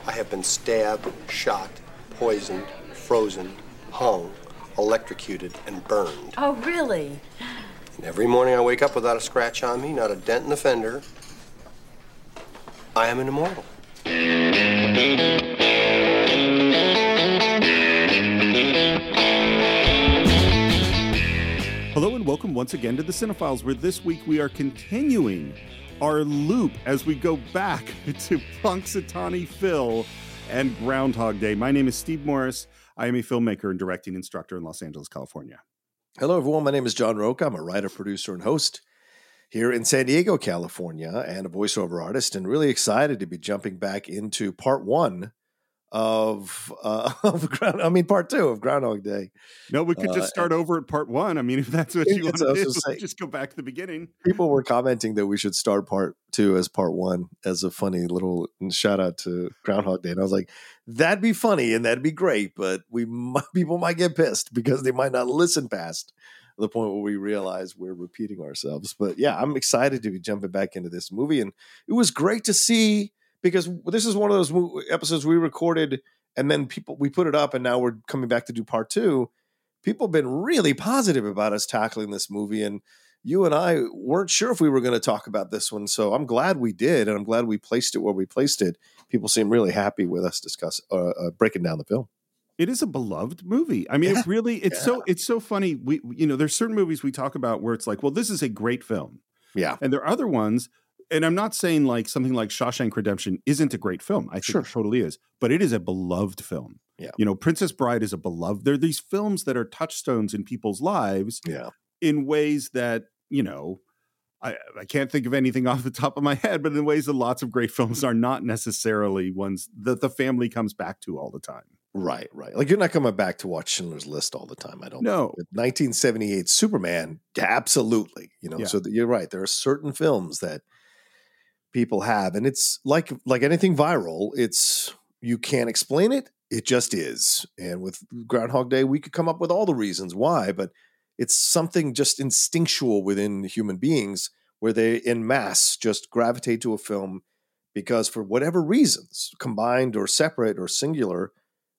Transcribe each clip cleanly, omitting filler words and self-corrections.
I have been stabbed, shot, poisoned, frozen, hung, electrocuted, and burned. Oh, really? And every morning I wake up without a scratch on me, not a dent in the fender. I am an immortal. Hello and welcome once again to the Cinephiles, where this week we are continuing our loop as we go back to Punxsutawney Phil and Groundhog Day. My name is Steve Morris. I am a filmmaker and directing instructor in Los Angeles, California. Hello, everyone. My name is John Roca. I'm a writer, producer, and host here in San Diego, California, and a voiceover artist, and really excited to be jumping back into part one of part two of Groundhog Day. No, we could just start over at part one. I mean, if that's what you want to do, just go back to the beginning. People were commenting that we should start part two as part one as a funny little shout out to Groundhog Day. And I was like, that'd be funny and that'd be great, but people might get pissed because they might not listen past the point where we realize we're repeating ourselves. But yeah, I'm excited to be jumping back into this movie. And it was great to see, because this is one of those episodes we recorded and then we put it up, and now we're coming back to do part two. People have been really positive about us tackling this movie, and you and I weren't sure if we were going to talk about this one. So I'm glad we did, and I'm glad we placed it where we placed it. People seem really happy with us breaking down the film. It is a beloved movie. I mean, it's so funny. There's certain movies we talk about where it's like, well, this is a great film. Yeah. And there are other ones, and I'm not saying like something like Shawshank Redemption isn't a great film. I think it totally is, but it is a beloved film. Yeah. Princess Bride is a beloved. There are these films that are touchstones in people's lives in ways that, I can't think of anything off the top of my head, but in ways that lots of great films are not necessarily ones that the family comes back to all the time. Right. Like, you're not coming back to watch Schindler's List all the time. I don't know. 1978 Superman, absolutely. So you're right. There are certain films that people have, and it's like anything viral. You can't explain it. It just is. And with Groundhog Day, we could come up with all the reasons why, but it's something just instinctual within human beings where they in mass just gravitate to a film because for whatever reasons, combined or separate or singular,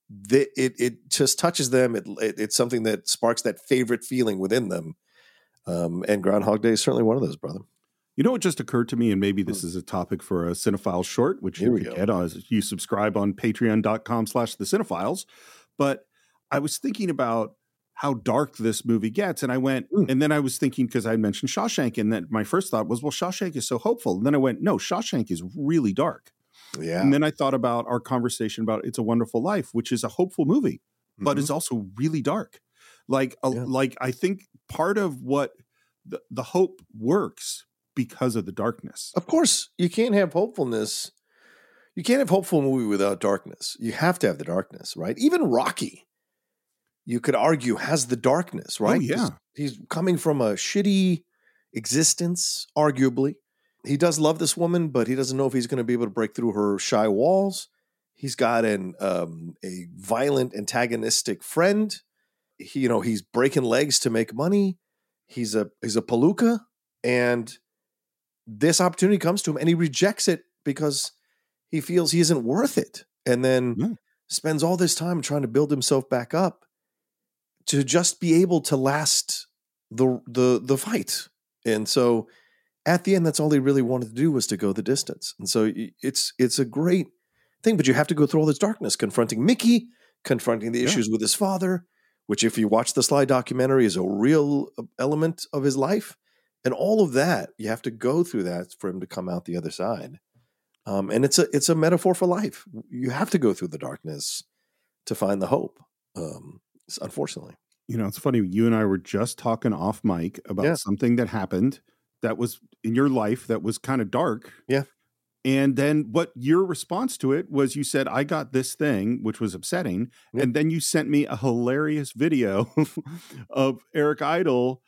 it just touches them. It's something that sparks that favorite feeling within them. And Groundhog Day is certainly one of those, brother. You know what just occurred to me, and maybe this is a topic for a Cinephile short, which you can get as you subscribe on patreon.com/thecинephiles. But I was thinking about how dark this movie gets. And I went, and then I was thinking, because I mentioned Shawshank, and then my first thought was, well, Shawshank is so hopeful. And then I went, no, Shawshank is really dark. Yeah. And then I thought about our conversation about It's a Wonderful Life, which is a hopeful movie, but it's also really dark. Like I think part of what the hope works because of the darkness. Of course, you can't have hopefulness. You can't have hopeful movie without darkness. You have to have the darkness, right? Even Rocky, you could argue, has the darkness, right? Oh, yeah. He's coming from a shitty existence, arguably. He does love this woman, but he doesn't know if he's going to be able to break through her shy walls. He's got a violent, antagonistic friend. He's breaking legs to make money. He's a palooka, and this opportunity comes to him, and he rejects it because he feels he isn't worth it, and then spends all this time trying to build himself back up to just be able to last the fight. And so at the end, that's all he really wanted to do, was to go the distance. And so it's a great thing, but you have to go through all this darkness, confronting Mickey, confronting the issues with his father, which, if you watch the Sly documentary, is a real element of his life. And all of that, you have to go through that for him to come out the other side. And it's a metaphor for life. You have to go through the darkness to find the hope. Unfortunately, it's funny. You and I were just talking off mic about something that happened that was in your life that was kind of dark. Yeah. And then what your response to it was, you said, I got this thing, which was upsetting. Yeah. And then you sent me a hilarious video of Eric Idle,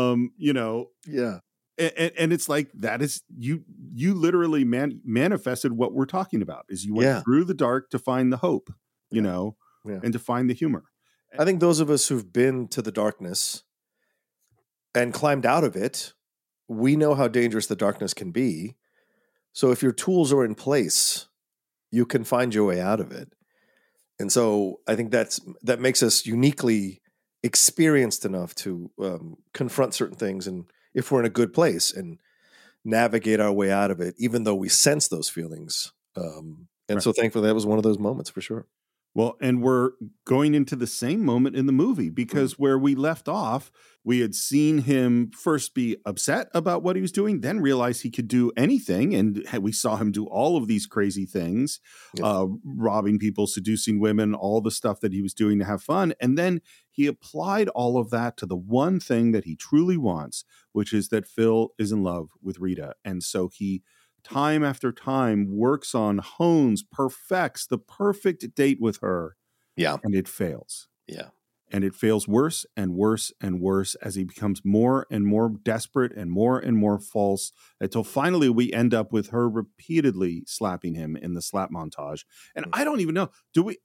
Yeah. And it's like, that is, you literally manifested what we're talking about, is you went through the dark to find the hope, and to find the humor. I think those of us who've been to the darkness and climbed out of it, we know how dangerous the darkness can be. So if your tools are in place, you can find your way out of it. And so I think that makes us uniquely experienced enough to confront certain things, and if we're in a good place, and navigate our way out of it, even though we sense those feelings. So thankfully that was one of those moments for sure. Well, and we're going into the same moment in the movie, because where we left off, we had seen him first be upset about what he was doing, then realize he could do anything. And we saw him do all of these crazy things, robbing people, seducing women, all the stuff that he was doing to have fun. And then he applied all of that to the one thing that he truly wants, which is that Phil is in love with Rita. And so he, time after time, works on, hones, perfects the perfect date with her. Yeah. And it fails. Yeah. And it fails worse and worse and worse as he becomes more and more desperate and more false, until finally we end up with her repeatedly slapping him in the slap montage. And I don't even know,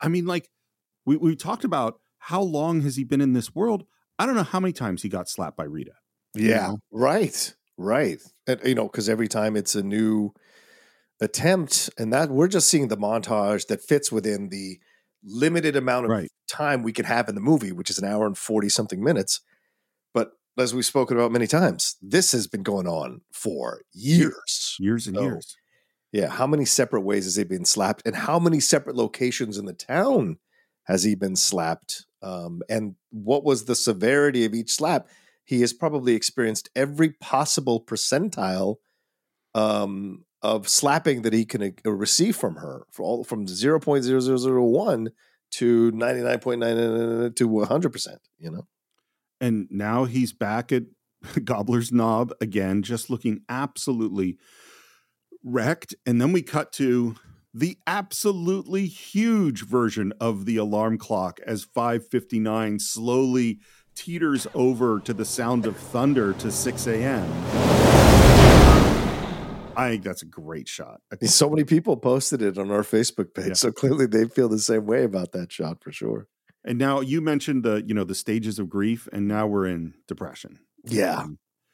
we talked about how long has he been in this world. I don't know how many times he got slapped by Rita. Yeah. Right. And, because every time it's a new attempt, and that we're just seeing the montage that fits within the limited amount of time we could have in the movie, which is an hour and 40 something minutes. But as we've spoken about many times, this has been going on for years and years. Yeah. How many separate ways has he been slapped, and how many separate locations in the town has he been slapped? And what was the severity of each slap? He has probably experienced every possible percentile of slapping that he can receive from her, from 0.0001 to 99.9 to 100%. And now he's back at Gobbler's Knob again, just looking absolutely wrecked. And then we cut to the absolutely huge version of the alarm clock as 5:59 slowly teeters over to the sound of thunder to 6 a.m. I think that's a great shot. So many people posted it on our Facebook page, so clearly they feel the same way about that shot for sure. And now you mentioned the stages of grief, and now we're in depression. Yeah.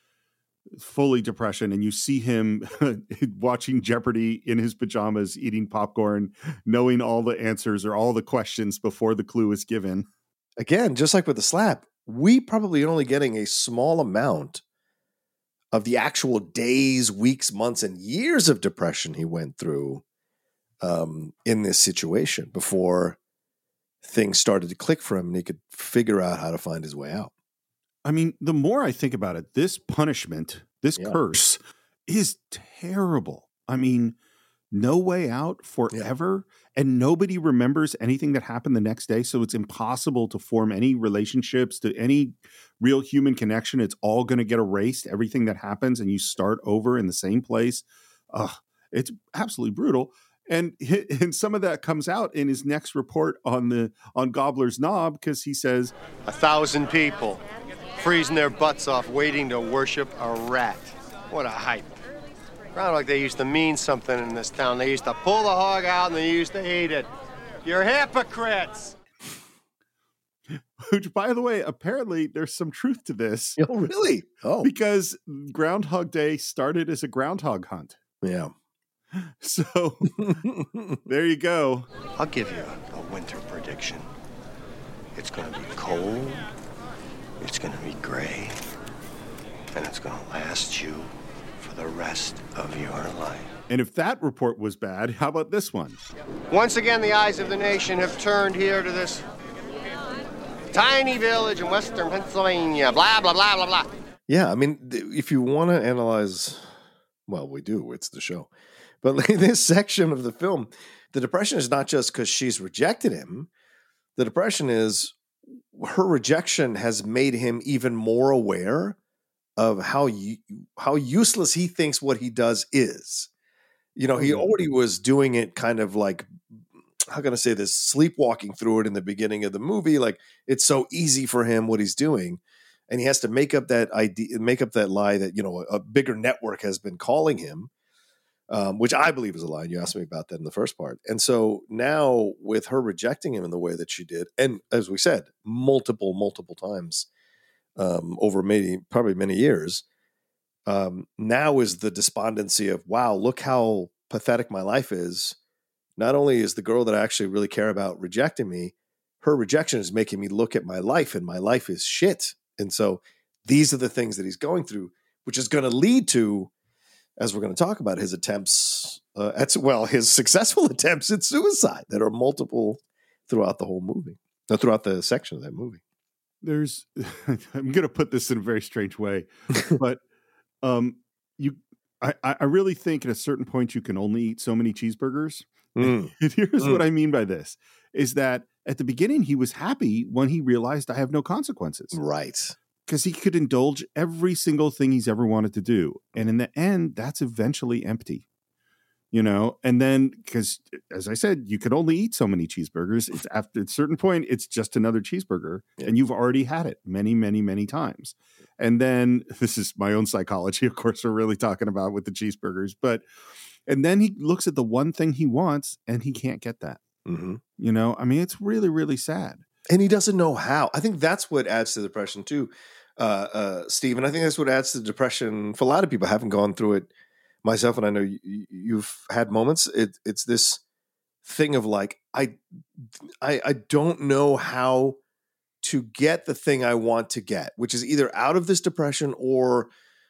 Fully depression, and you see him watching Jeopardy in his pajamas, eating popcorn, knowing all the answers or all the questions before the clue is given. Again, just like with the slap, we probably only getting a small amount of the actual days, weeks, months, and years of depression he went through in this situation before things started to click for him and he could figure out how to find his way out. I mean, the more I think about it, this punishment, this curse is terrible. I mean, no way out forever. And nobody remembers anything that happened the next day. So it's impossible to form any relationships, to any real human connection. It's all going to get erased, everything that happens, and you start over in the same place. It's absolutely brutal. And some of that comes out in his next report on Gobbler's Knob, because he says 1,000 people freezing their butts off waiting to worship a rat. What a hype. Groundhog Day used to mean something in this town. They used to pull the hog out and they used to eat it. You're hypocrites. Which, by the way, apparently there's some truth to this. Oh, really? Oh. Because Groundhog Day started as a groundhog hunt. Yeah. So there you go. I'll give you a winter prediction. It's going to be cold. It's going to be gray. And it's going to last you for the rest of your life. And if that report was bad, how about this one? Once again, the eyes of the nation have turned here to this tiny village in western Pennsylvania. Blah, blah, blah, blah, blah. Yeah, I mean, if you want to analyze, well, we do. It's the show. But like this section of the film, the depression is not just because she's rejected him. The depression is her rejection has made him even more aware of how useless he thinks what he does is. He already was doing it kind of like, how can I say this, sleepwalking through it in the beginning of the movie. Like, it's so easy for him what he's doing. And he has to make up that idea, make up that lie that, a bigger network has been calling him, which I believe is a lie. You asked me about that in the first part. And so now with her rejecting him in the way that she did, and as we said, multiple times, over probably many years, now is the despondency of, wow, look how pathetic my life is. not only is the girl that I actually really care about rejecting me, her rejection is making me look at my life, and my life is shit. And so these are the things that he's going through, which is going to lead to, as we're going to talk about, his attempts his successful attempts at suicide that are multiple throughout the whole movie, throughout the section of that movie. I'm going to put this in a very strange way, but I really think at a certain point you can only eat so many cheeseburgers. And here's what I mean by this, is that at the beginning he was happy when he realized I have no consequences. Right. Because he could indulge every single thing he's ever wanted to do. And in the end, that's eventually empty. You know, and then, because as I said, you could only eat so many cheeseburgers. It's after a certain point, it's just another cheeseburger, and you've already had it many, many, many times. And then this is my own psychology, of course, we're really talking about with the cheeseburgers, and then he looks at the one thing he wants and he can't get that. Mm-hmm. You know, I mean, it's really, really sad. And he doesn't know how. I think that's what adds to the depression too, Steve. And I think that's what adds to the depression for a lot of people. I haven't gone through it myself, and I know you've had moments. It's this thing of like, I don't know how to get the thing I want to get, which is either out of this depression or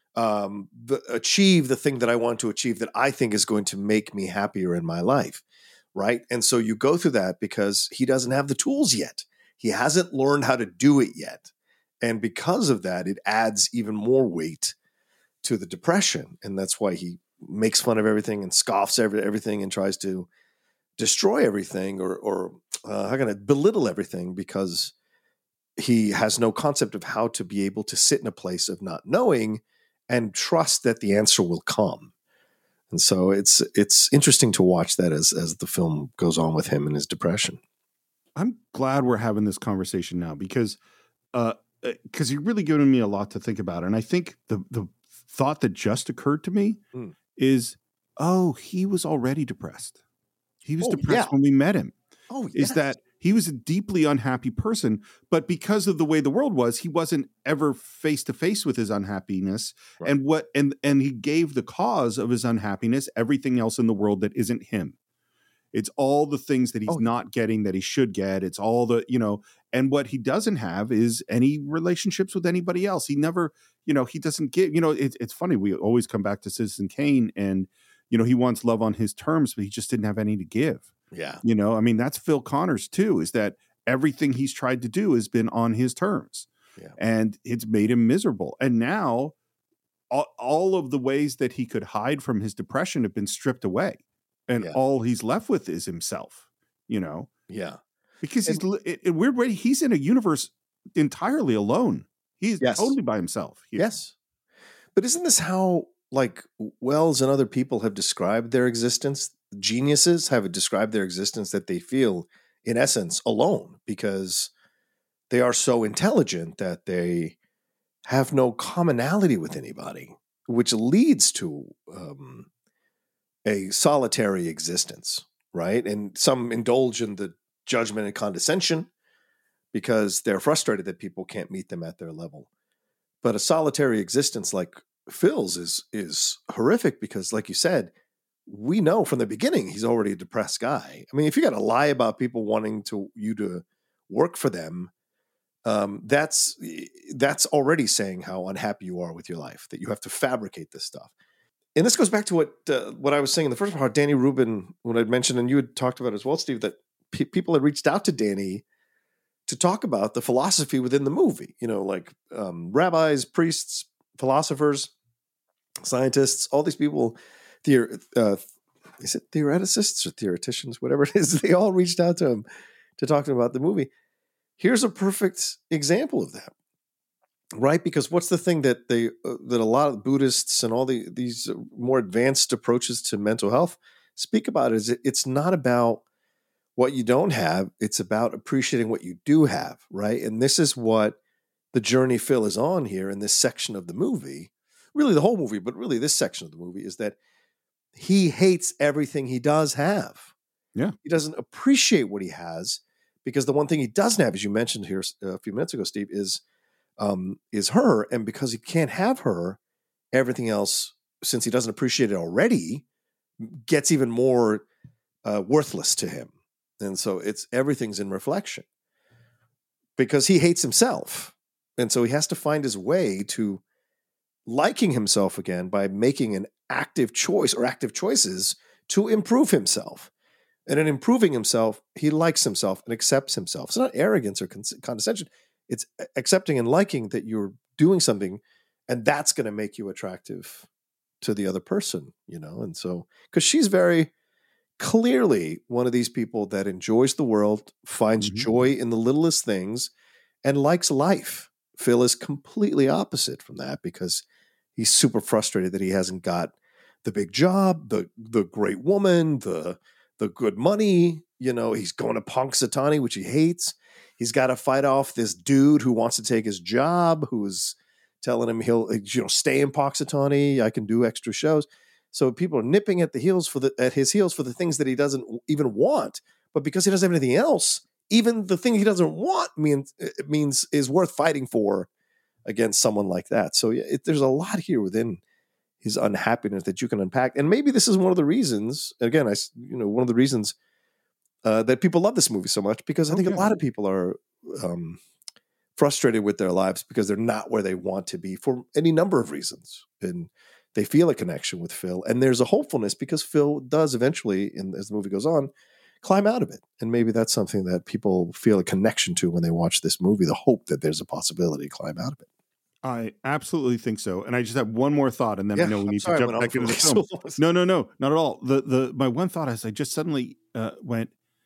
achieve the thing that I want to achieve that I think is going to make me happier in my life, right? And so you go through that because he doesn't have the tools yet. He hasn't learned how to do it yet. And because of that, it adds even more weight to the depression. And that's why he makes fun of everything and scoffs everything and tries to destroy everything or how can I belittle everything, because he has no concept of how to be able to sit in a place of not knowing and trust that the answer will come. And so it's interesting to watch that as the film goes on with him and his depression. I'm glad we're having this conversation now because you're really giving me a lot to think about. And I think the thought that just occurred to me is, he was already depressed. He was depressed when we met him. Is that he was a deeply unhappy person, but because of the way the world was, he wasn't ever face to face with his unhappiness. Right. And he gave the cause of his unhappiness everything else in the world that isn't him. It's all the things that he's not getting that he should get. It's all the, and what he doesn't have is any relationships with anybody else. He never, he doesn't give, it's funny. We always come back to Citizen Kane and, he wants love on his terms, but he just didn't have any to give. Yeah. I mean, that's Phil Connors too, is that everything he's tried to do has been on his terms and it's made him miserable. And now all of the ways that he could hide from his depression have been stripped away. And all he's left with is himself, Yeah. Because he's in a weird way, he's in a universe entirely alone. He's totally by himself. Yes. But isn't this how like Wells and other people have described their existence? Geniuses have described their existence, that they feel in essence alone because they are so intelligent that they have no commonality with anybody, which leads to a solitary existence, right? And some indulge in the judgment and condescension because they're frustrated that people can't meet them at their level. But a solitary existence like Phil's is horrific because, like you said, we know from the beginning he's already a depressed guy. I mean, if you got to lie about people wanting you to work for them, that's already saying how unhappy you are with your life, that you have to fabricate this stuff. And this goes back to what I was saying in the first part, Danny Rubin, when I'd mentioned, and you had talked about as well, Steve, that people had reached out to Danny to talk about the philosophy within the movie, like rabbis, priests, philosophers, scientists, all these people, is it theoreticists or theoreticians, whatever it is, they all reached out to him to talk to him about the movie. Here's a perfect example of that. Right, because what's the thing that that a lot of Buddhists and all these more advanced approaches to mental health speak about is it's not about what you don't have; it's about appreciating what you do have, right? And this is what the journey Phil is on here in this section of the movie, really the whole movie, but really this section of the movie is that he hates everything he does have. Yeah, he doesn't appreciate what he has because the one thing he doesn't have, as you mentioned here a few minutes ago, Steve, is her, and because he can't have her, everything else, since he doesn't appreciate it already, gets even more worthless to him. And so everything's in reflection because he hates himself. And so he has to find his way to liking himself again by making an active choice or active choices to improve himself. And in improving himself, he likes himself and accepts himself. It's not arrogance or condescension. It's accepting and liking that you're doing something, and that's going to make you attractive to the other person, And so, because she's very clearly one of these people that enjoys the world, finds joy in the littlest things, and likes life. Phil is completely opposite from that because he's super frustrated that he hasn't got the big job, the great woman, the good money. He's going to Punxsutawney, which he hates. He's got to fight off this dude who wants to take his job, who's telling him he'll stay in Punxsutawney. I can do extra shows. So people are nipping at his heels for the things that he doesn't even want. But because he doesn't have anything else, even the thing he doesn't want means is worth fighting for against someone like that. So there's a lot here within his unhappiness that you can unpack. And maybe this is one of the reasons, again, one of the reasons that people love this movie so much, because I think a lot of people are frustrated with their lives because they're not where they want to be for any number of reasons. And they feel a connection with Phil. And there's a hopefulness because Phil does eventually, as the movie goes on, climb out of it. And maybe that's something that people feel a connection to when they watch this movie, the hope that there's a possibility to climb out of it. I absolutely think so. And I just have one more thought, and then I know we need to jump back into the film. No, not at all. My one thought is I just suddenly went,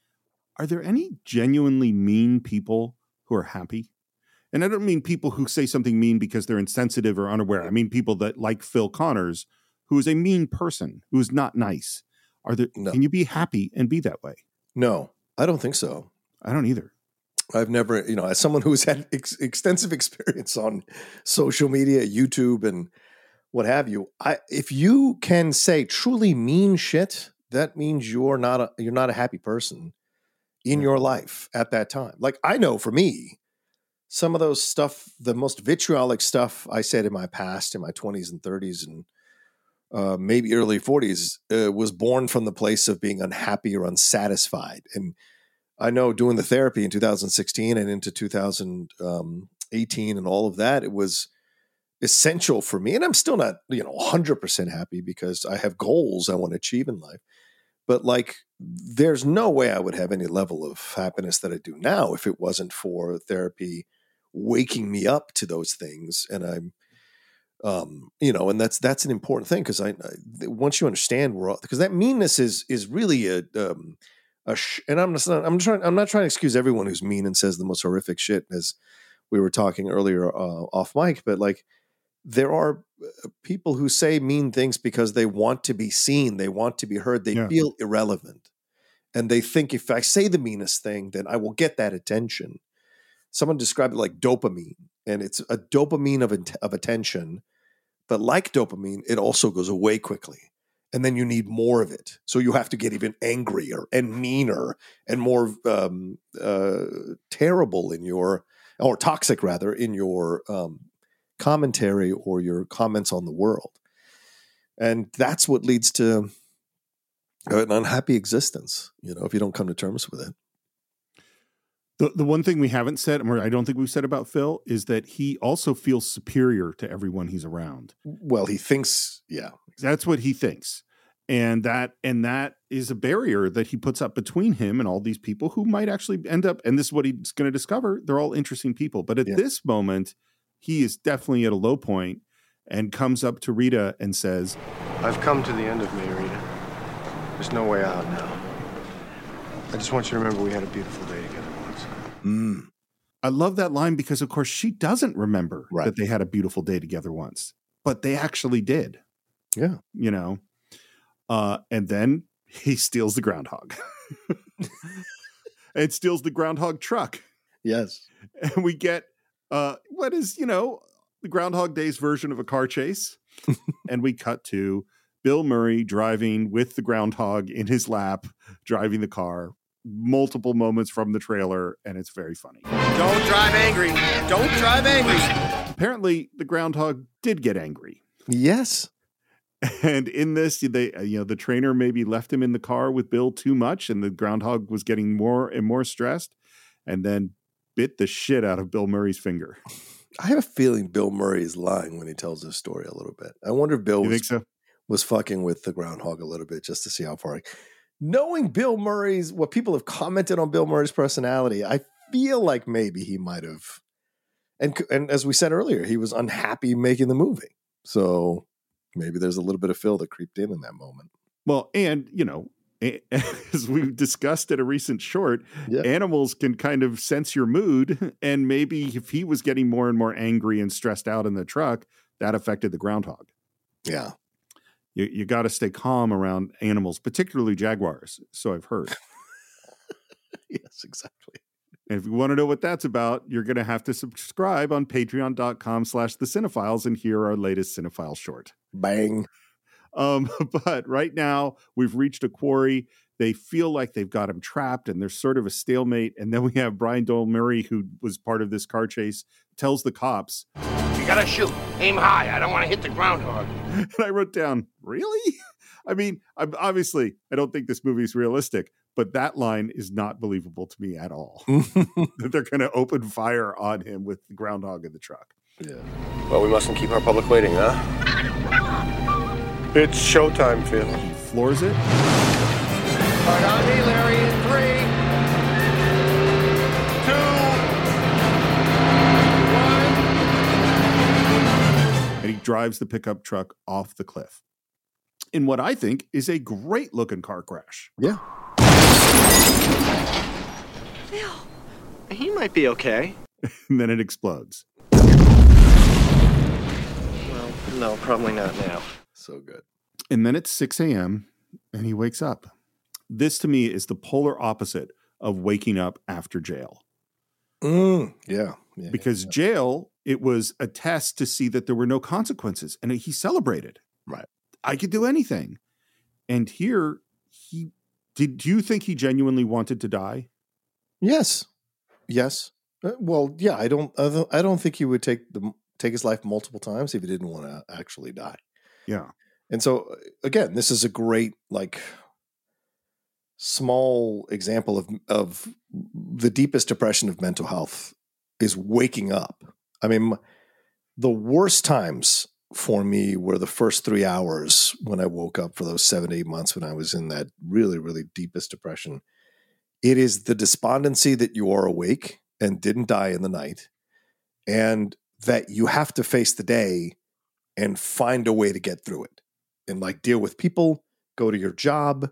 are there any genuinely mean people who are happy? And I don't mean people who say something mean because they're insensitive or unaware. I mean people that, like Phil Connors, who is a mean person, who is not nice. Can you be happy and be that way? No, I don't think so. I don't either. I've never, as someone who's had extensive experience on social media, YouTube, and what have you, if you can say truly mean shit, that means you're not a happy person in your life at that time. Like, I know for me, some of those stuff, the most vitriolic stuff I said in my past, in my 20s and 30s and maybe early 40s, was born from the place of being unhappy or unsatisfied. And I know doing the therapy in 2016 and into 2018 and all of that, it was essential for me. And I'm still not, 100% happy because I have goals I want to achieve in life. But there's no way I would have any level of happiness that I do now if it wasn't for therapy waking me up to those things. And I'm, and that's an important thing because once you understand because that meanness is really and I'm not trying to excuse everyone who's mean and says the most horrific shit, as we were talking earlier off mic, but there are people who say mean things because they want to be seen, they want to be heard, they feel irrelevant, and they think if I say the meanest thing, then I will get that attention. Someone described it like dopamine, and it's a dopamine of attention, but like dopamine, it also goes away quickly. And then you need more of it. So you have to get even angrier and meaner and more terrible or toxic rather, in your commentary or your comments on the world. And that's what leads to an unhappy existence, if you don't come to terms with it. The one thing we haven't said, or I don't think we've said about Phil, is that he also feels superior to everyone he's around. Well, he thinks, yeah. That's what he thinks. And that is a barrier that he puts up between him and all these people who might actually end up, and this is what he's going to discover, they're all interesting people. But at this moment, he is definitely at a low point and comes up to Rita and says, I've come to the end of me, Rita. There's no way out now. I just want you to remember we had a beautiful day together once. I love that line because, of course, she doesn't remember that they had a beautiful day together once, but they actually did. Yeah. And then he steals the groundhog. And steals the groundhog truck. Yes. And we get what is, the Groundhog Day's version of a car chase. And we cut to Bill Murray driving with the groundhog in his lap, driving the car. Multiple moments from the trailer, and it's very funny. Don't drive angry. Don't drive angry. Apparently, the groundhog did get angry. Yes. And in this, they, the trainer maybe left him in the car with Bill too much, and the groundhog was getting more and more stressed, and then bit the shit out of Bill Murray's finger. I have a feeling Bill Murray is lying when he tells this story a little bit. I wonder if Bill was fucking with the groundhog a little bit just to see how far. Knowing Bill Murray's, what people have commented on Bill Murray's personality, I feel like maybe he might have. And as we said earlier, he was unhappy making the movie. So maybe there's a little bit of Phil that creeped in that moment. Well, and, as we discussed in a recent short, animals can kind of sense your mood. And maybe if he was getting more and more angry and stressed out in the truck, that affected the groundhog. Yeah. You got to stay calm around animals, particularly jaguars. So I've heard. Yes, exactly. And if you want to know what that's about, you're going to have to subscribe on patreon.com/thecинephiles and hear our latest Cinephile short. Bang. But right now we've reached a quarry. They feel like they've got him trapped and there's sort of a stalemate. And then we have Brian Doyle Murray, who was part of this car chase, tells the cops, "You gotta shoot. Aim high. I don't want to hit the groundhog." And I wrote down, really? I mean, I don't think this movie is realistic, but that line is not believable to me at all. That they're going to open fire on him with the groundhog in the truck. Yeah. Well, we mustn't keep our public waiting, huh? It's showtime, Phil. He floors it. Hard on me, Larry, in 3, 2, 1. And he drives the pickup truck off the cliff in what I think is a great looking car crash. Yeah. Phil, he might be okay. And then it explodes. Well, no, probably not now. So good. And then it's 6 a.m. and he wakes up. This to me is the polar opposite of waking up after jail. Yeah. Because jail, it was a test to see that there were no consequences. And he celebrated. Right. I could do anything. And here, do you think he genuinely wanted to die? Yes. Well, yeah, I don't think he would take his life multiple times if he didn't want to actually die. Yeah. And so again, this is a great, small example of the deepest depression of mental health is waking up. I mean, the worst times for me were the first 3 hours when I woke up for those 7 to 8 months when I was in that really, really deepest depression. It is the despondency that you are awake and didn't die in the night, and that you have to face the day and find a way to get through it and deal with people, go to your job,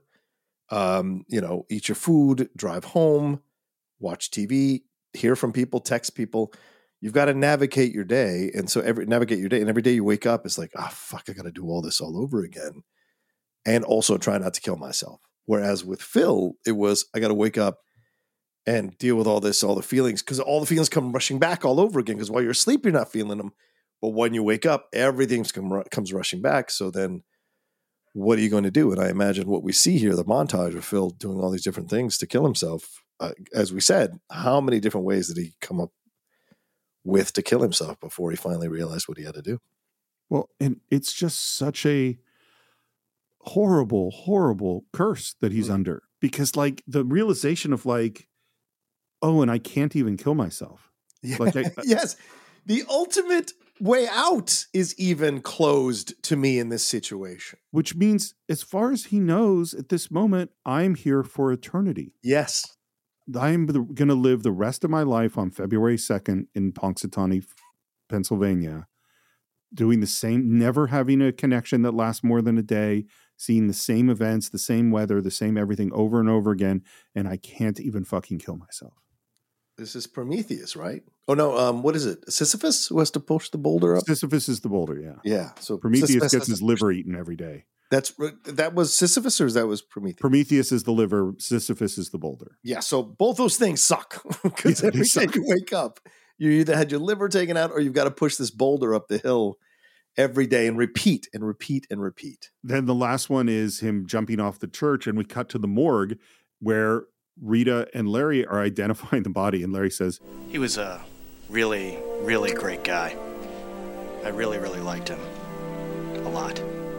eat your food, drive home, watch TV, hear from people, text people. You've got to navigate your day. And so every day you wake up, it's like, fuck, I got to do all this all over again. And also try not to kill myself. Whereas with Phil, it was, I got to wake up and deal with all the feelings, because all the feelings come rushing back all over again. Because while you're asleep, you're not feeling them. But when you wake up, everything comes rushing back. So then what are you going to do? And I imagine what we see here, the montage of Phil doing all these different things to kill himself. As we said, how many different ways did he come up with to kill himself before he finally realized what he had to do? Well, and it's just such a horrible, horrible curse that he's under, because the realization of oh, and I can't even kill myself. Yeah. Yes. The ultimate way out is even closed to me in this situation. Which means, as far as he knows at this moment, I'm here for eternity. Yes. I'm going to live the rest of my life on February 2nd in Punxsutawney, Pennsylvania, doing the same, never having a connection that lasts more than a day, seeing the same events, the same weather, the same everything over and over again, and I can't even fucking kill myself. This is Prometheus, right? Oh, no, what is it? Sisyphus who has to push the boulder up? Sisyphus is the boulder, yeah. Yeah. So Prometheus gets his liver eaten every day. That was Sisyphus, or that was Prometheus? Prometheus is the liver, Sisyphus is the boulder. Yeah, so both those things suck. Because every day you wake up, you either had your liver taken out or you've got to push this boulder up the hill every day and repeat and repeat and repeat. Then the last one is him jumping off the church, and we cut to the morgue where Rita and Larry are identifying the body, and Larry says, He was a really, really great guy. I really, really liked him. A lot.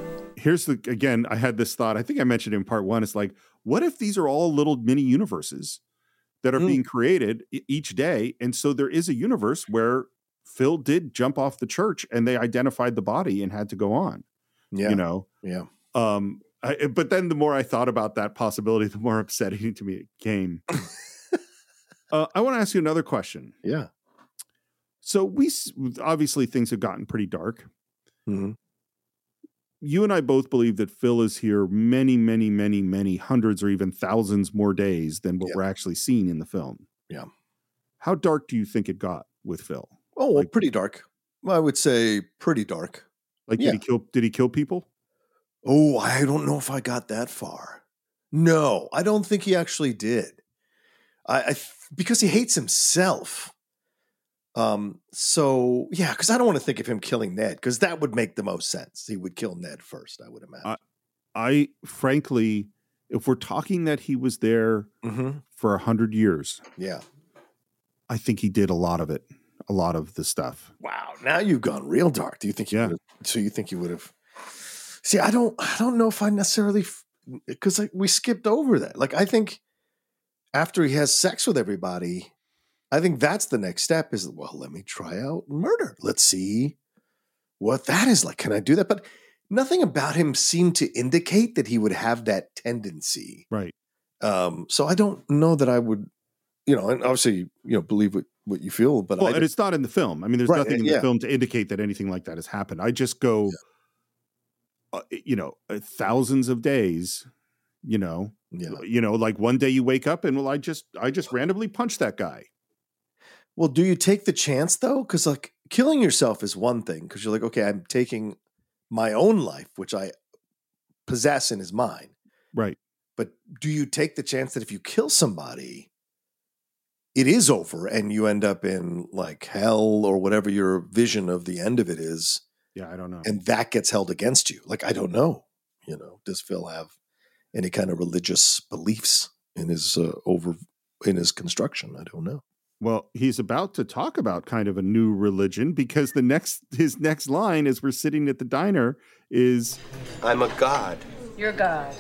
here's again, I had this thought. I think I mentioned it in part one. It's like, what if these are all little mini universes that are being created each day? And so there is a universe where Phil did jump off the church and they identified the body and had to go on. Yeah. You know? Yeah. But then the more I thought about that possibility, the more upsetting to me it came. I want to ask you another question. Yeah. So obviously things have gotten pretty dark. Mm-hmm. You and I both believe that Phil is here many, many, many, many hundreds or even thousands more days than what we're actually seeing in the film. Yeah. How dark do you think it got with Phil? Oh, well, pretty dark. Well, I would say pretty dark. Like, did he kill people? Oh, I don't know if I got that far. No, I don't think he actually did. Because he hates himself. So yeah, because I don't want to think of him killing Ned, because that would make the most sense. He would kill Ned first, I would imagine. I frankly, if we're talking that he was there for 100 years, I think he did a lot of it, a lot of the stuff. Wow, now you've gone real dark. Do you think? So you think he would have? See, I don't know if I necessarily, because we skipped over that. Like, I think after he has sex with everybody, I think that's the next step is, well, let me try out murder. Let's see what that is like. Can I do that? But nothing about him seemed to indicate that he would have that tendency. Right. So I don't know that I would, and obviously, believe what you feel, but and it's not in the film. I mean, there's nothing in the film to indicate that anything like that has happened. I just go, thousands of days, like one day you wake up and, well, I just randomly punched that guy. Well, do you take the chance though? Because like killing yourself is one thing, because you're like, okay, I'm taking my own life, which I possess and is mine. Right. But do you take the chance that if you kill somebody, it is over and you end up in like hell or whatever your vision of the end of it is? Yeah, I don't know. And that gets held against you. Like, I don't know. Does Phil have any kind of religious beliefs in his in his construction? I don't know. Well, he's about to talk about kind of a new religion, because his next line as we're sitting at the diner is, I'm a god. You're God.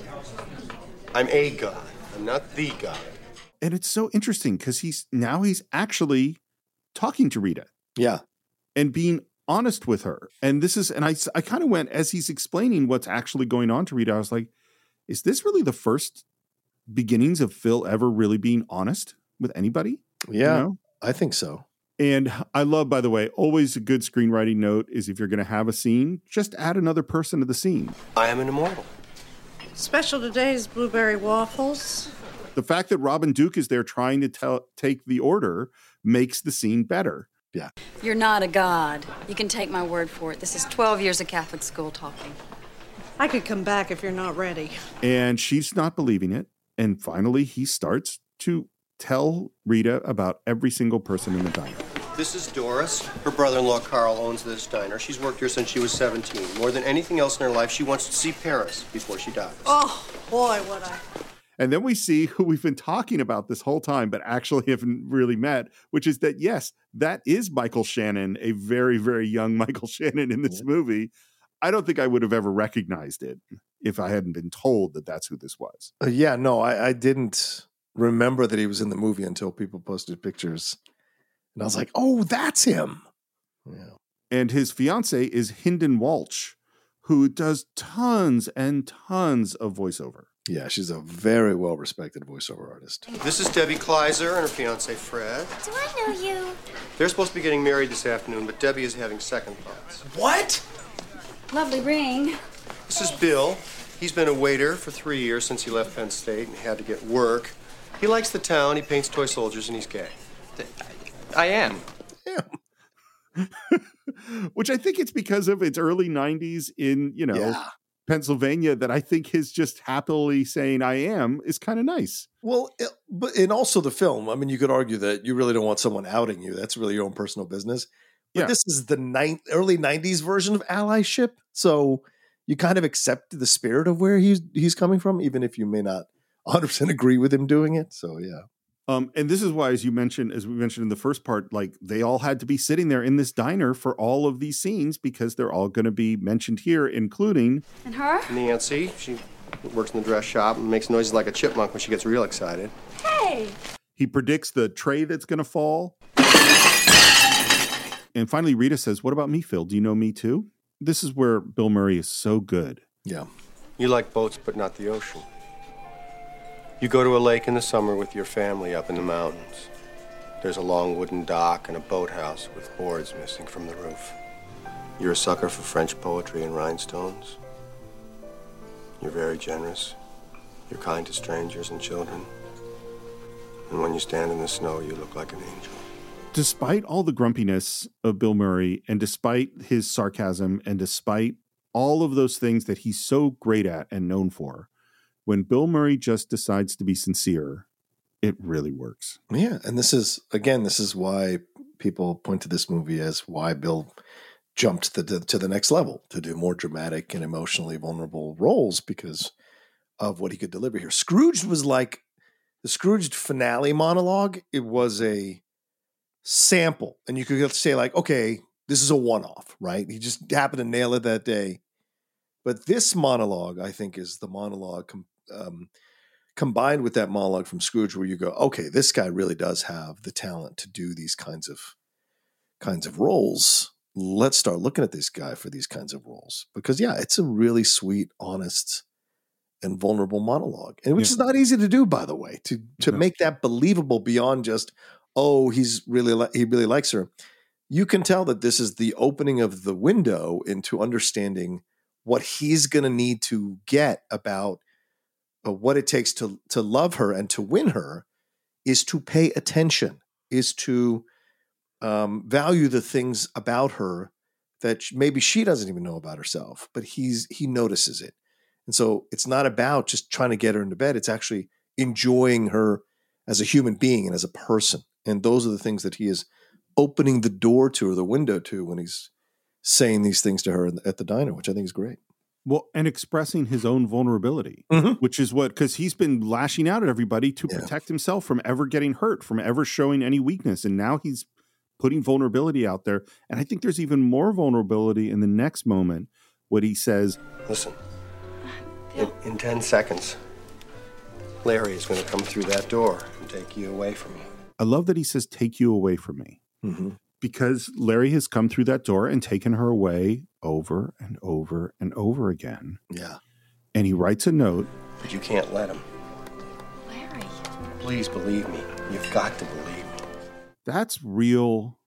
I'm a god. I'm not the god. And it's so interesting because he's actually talking to Rita. Yeah. And being honest with her. And I kind of went, as he's explaining what's actually going on to Rita, I was like, is this really the first beginnings of Phil ever really being honest with anybody? Yeah, I think so. And I love, by the way, always a good screenwriting note is, if you're going to have a scene, just add another person to the scene. I am an immortal. Special today is blueberry waffles. The fact that Robin Duke is there trying to take the order makes the scene better. Yeah. You're not a god. You can take my word for it. This is 12 years of Catholic school talking. I could come back if you're not ready. And she's not believing it. And finally, he starts to tell Rita about every single person in the diner. This is Doris. Her brother-in-law, Carl, owns this diner. She's worked here since she was 17. More than anything else in her life, she wants to see Paris before she dies. Oh, boy, would I. And then we see who we've been talking about this whole time, but actually haven't really met, which is that, yes, that is Michael Shannon, a very, very young Michael Shannon in this movie. I don't think I would have ever recognized it if I hadn't been told that that's who this was. I didn't remember that he was in the movie until people posted pictures. And I was like, oh, that's him. Yeah. And his fiance is Hynden Walsh, who does tons and tons of voiceover. Yeah, she's a very well-respected voiceover artist. This is Debbie Kleiser and her fiance, Fred. Do I know you? They're supposed to be getting married this afternoon, but Debbie is having second thoughts. What? Lovely ring. This is Bill. He's been a waiter for 3 years since he left Penn State and had to get work. He likes the town, he paints toy soldiers, and he's gay. I am. Yeah. Which I think it's because of its early 90s in, Pennsylvania, that I think his just happily saying I am is kind of nice. Well, and also the film. I mean, you could argue that you really don't want someone outing you. That's really your own personal business. But this is the early 90s version of allyship. So you kind of accept the spirit of where he's coming from, even if you may not 100% agree with him doing it. So, yeah. And this is why, as we mentioned in the first part, like they all had to be sitting there in this diner for all of these scenes because they're all going to be mentioned here, including And her? Nancy, she works in the dress shop and makes noises like a chipmunk when she gets real excited. Hey! He predicts the tray that's going to fall. And finally, Rita says, "What about me, Phil? Do you know me too?" This is where Bill Murray is so good. Yeah. You like boats, but not the ocean. You go to a lake in the summer with your family up in the mountains. There's a long wooden dock and a boathouse with boards missing from the roof. You're a sucker for French poetry and rhinestones. You're very generous. You're kind to strangers and children. And when you stand in the snow, you look like an angel. Despite all the grumpiness of Bill Murray and despite his sarcasm and despite all of those things that he's so great at and known for, when Bill Murray just decides to be sincere, it really works. Yeah. And this is why people point to this movie as why Bill jumped to the next level to do more dramatic and emotionally vulnerable roles because of what he could deliver here. Scrooge was like the Scrooged finale monologue. It was a sample. And you could say like, okay, this is a one-off, right? He just happened to nail it that day. But this monologue, I think, is the monologue combined with that monologue from Scrooge where you go, okay, this guy really does have the talent to do these kinds of roles. Let's start looking at this guy for these kinds of roles. Because, yeah, it's a really sweet, honest, and vulnerable monologue. And which is not easy to do, by the way, to make that believable beyond just, oh, he really likes her. You can tell that this is the opening of the window into understanding what he's going to need to get about what it takes to love her and to win her is to pay attention, is to value the things about her that maybe she doesn't even know about herself, but he notices it. And so it's not about just trying to get her into bed. It's actually enjoying her as a human being and as a person. And those are the things that he is opening the door to or the window to when he's saying these things to her at the diner, which I think is great. Well, and expressing his own vulnerability, which is because he's been lashing out at everybody to protect himself from ever getting hurt, from ever showing any weakness. And now he's putting vulnerability out there. And I think there's even more vulnerability in the next moment when he says, listen, in 10 seconds, Larry is going to come through that door and take you away from me. I love that he says, take you away from me. Mm-hmm. Because Larry has come through that door and taken her away over and over and over again. Yeah. And he writes a note. But you can't let him. Larry. Please believe me. You've got to believe me. That's real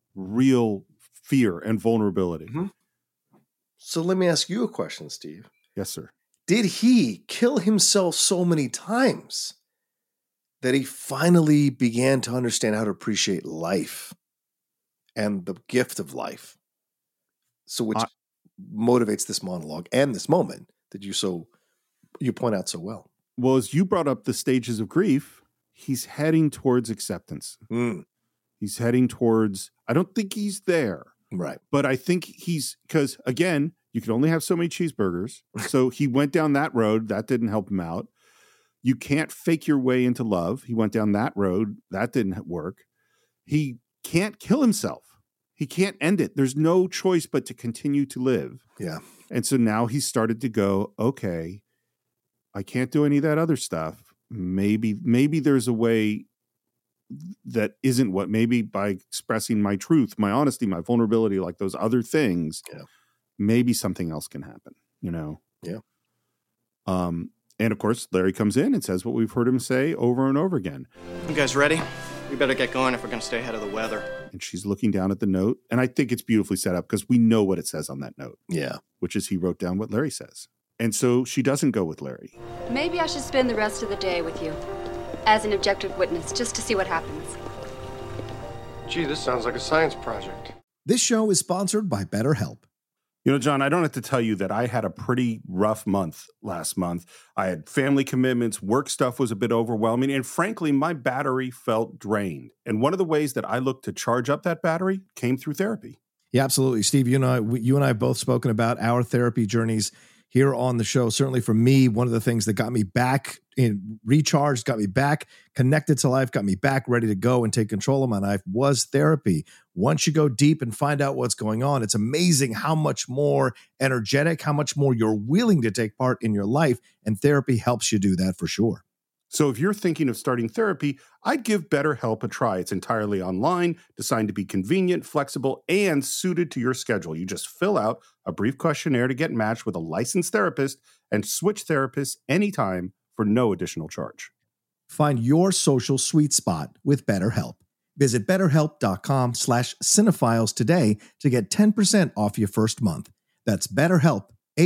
fear and vulnerability. Mm-hmm. So let me ask you a question, Steve. Yes, sir. Did he kill himself so many times that he finally began to understand how to appreciate life and the gift of life? So which motivates this monologue and this moment that you point out so well. Well, as you brought up the stages of grief, he's heading towards acceptance. He's heading towards, I don't think he's there. Right. But I think because again, you can only have so many cheeseburgers. So he went down that road. That didn't help him out. You can't fake your way into love. He went down that road. That didn't work. He can't kill himself. He can't end it. There's no choice but to continue to live. Yeah. And so now he's started to go, okay, I can't do any of that other stuff. Maybe there's a way that isn't what, maybe by expressing my truth, my honesty, my vulnerability, like those other things, maybe something else can happen, you know? Yeah. And of course, Larry comes in and says what we've heard him say over and over again. You guys ready? We better get going if we're going to stay ahead of the weather. And she's looking down at the note. And I think it's beautifully set up because we know what it says on that note. Yeah. Which is he wrote down what Larry says. And so she doesn't go with Larry. Maybe I should spend the rest of the day with you as an objective witness just to see what happens. Gee, this sounds like a science project. This show is sponsored by BetterHelp. You know, John, I don't have to tell you that I had a pretty rough month last month. I had family commitments, work stuff was a bit overwhelming, and frankly, my battery felt drained. And one of the ways that I looked to charge up that battery came through therapy. Yeah, absolutely. Steve, you and I have both spoken about our therapy journeys here on the show. Certainly for me, one of the things that got me back in recharged, got me back connected to life, got me back ready to go and take control of my life was therapy. Once you go deep and find out what's going on, it's amazing how much more energetic, how much more you're willing to take part in your life. And therapy helps you do that for sure. So if you're thinking of starting therapy, I'd give BetterHelp a try. It's entirely online, designed to be convenient, flexible, and suited to your schedule. You just fill out a brief questionnaire to get matched with a licensed therapist and switch therapists anytime for no additional charge. Find your social sweet spot with BetterHelp. Visit BetterHelp.com/cinephiles today to get 10% off your first month. That's BetterHelp,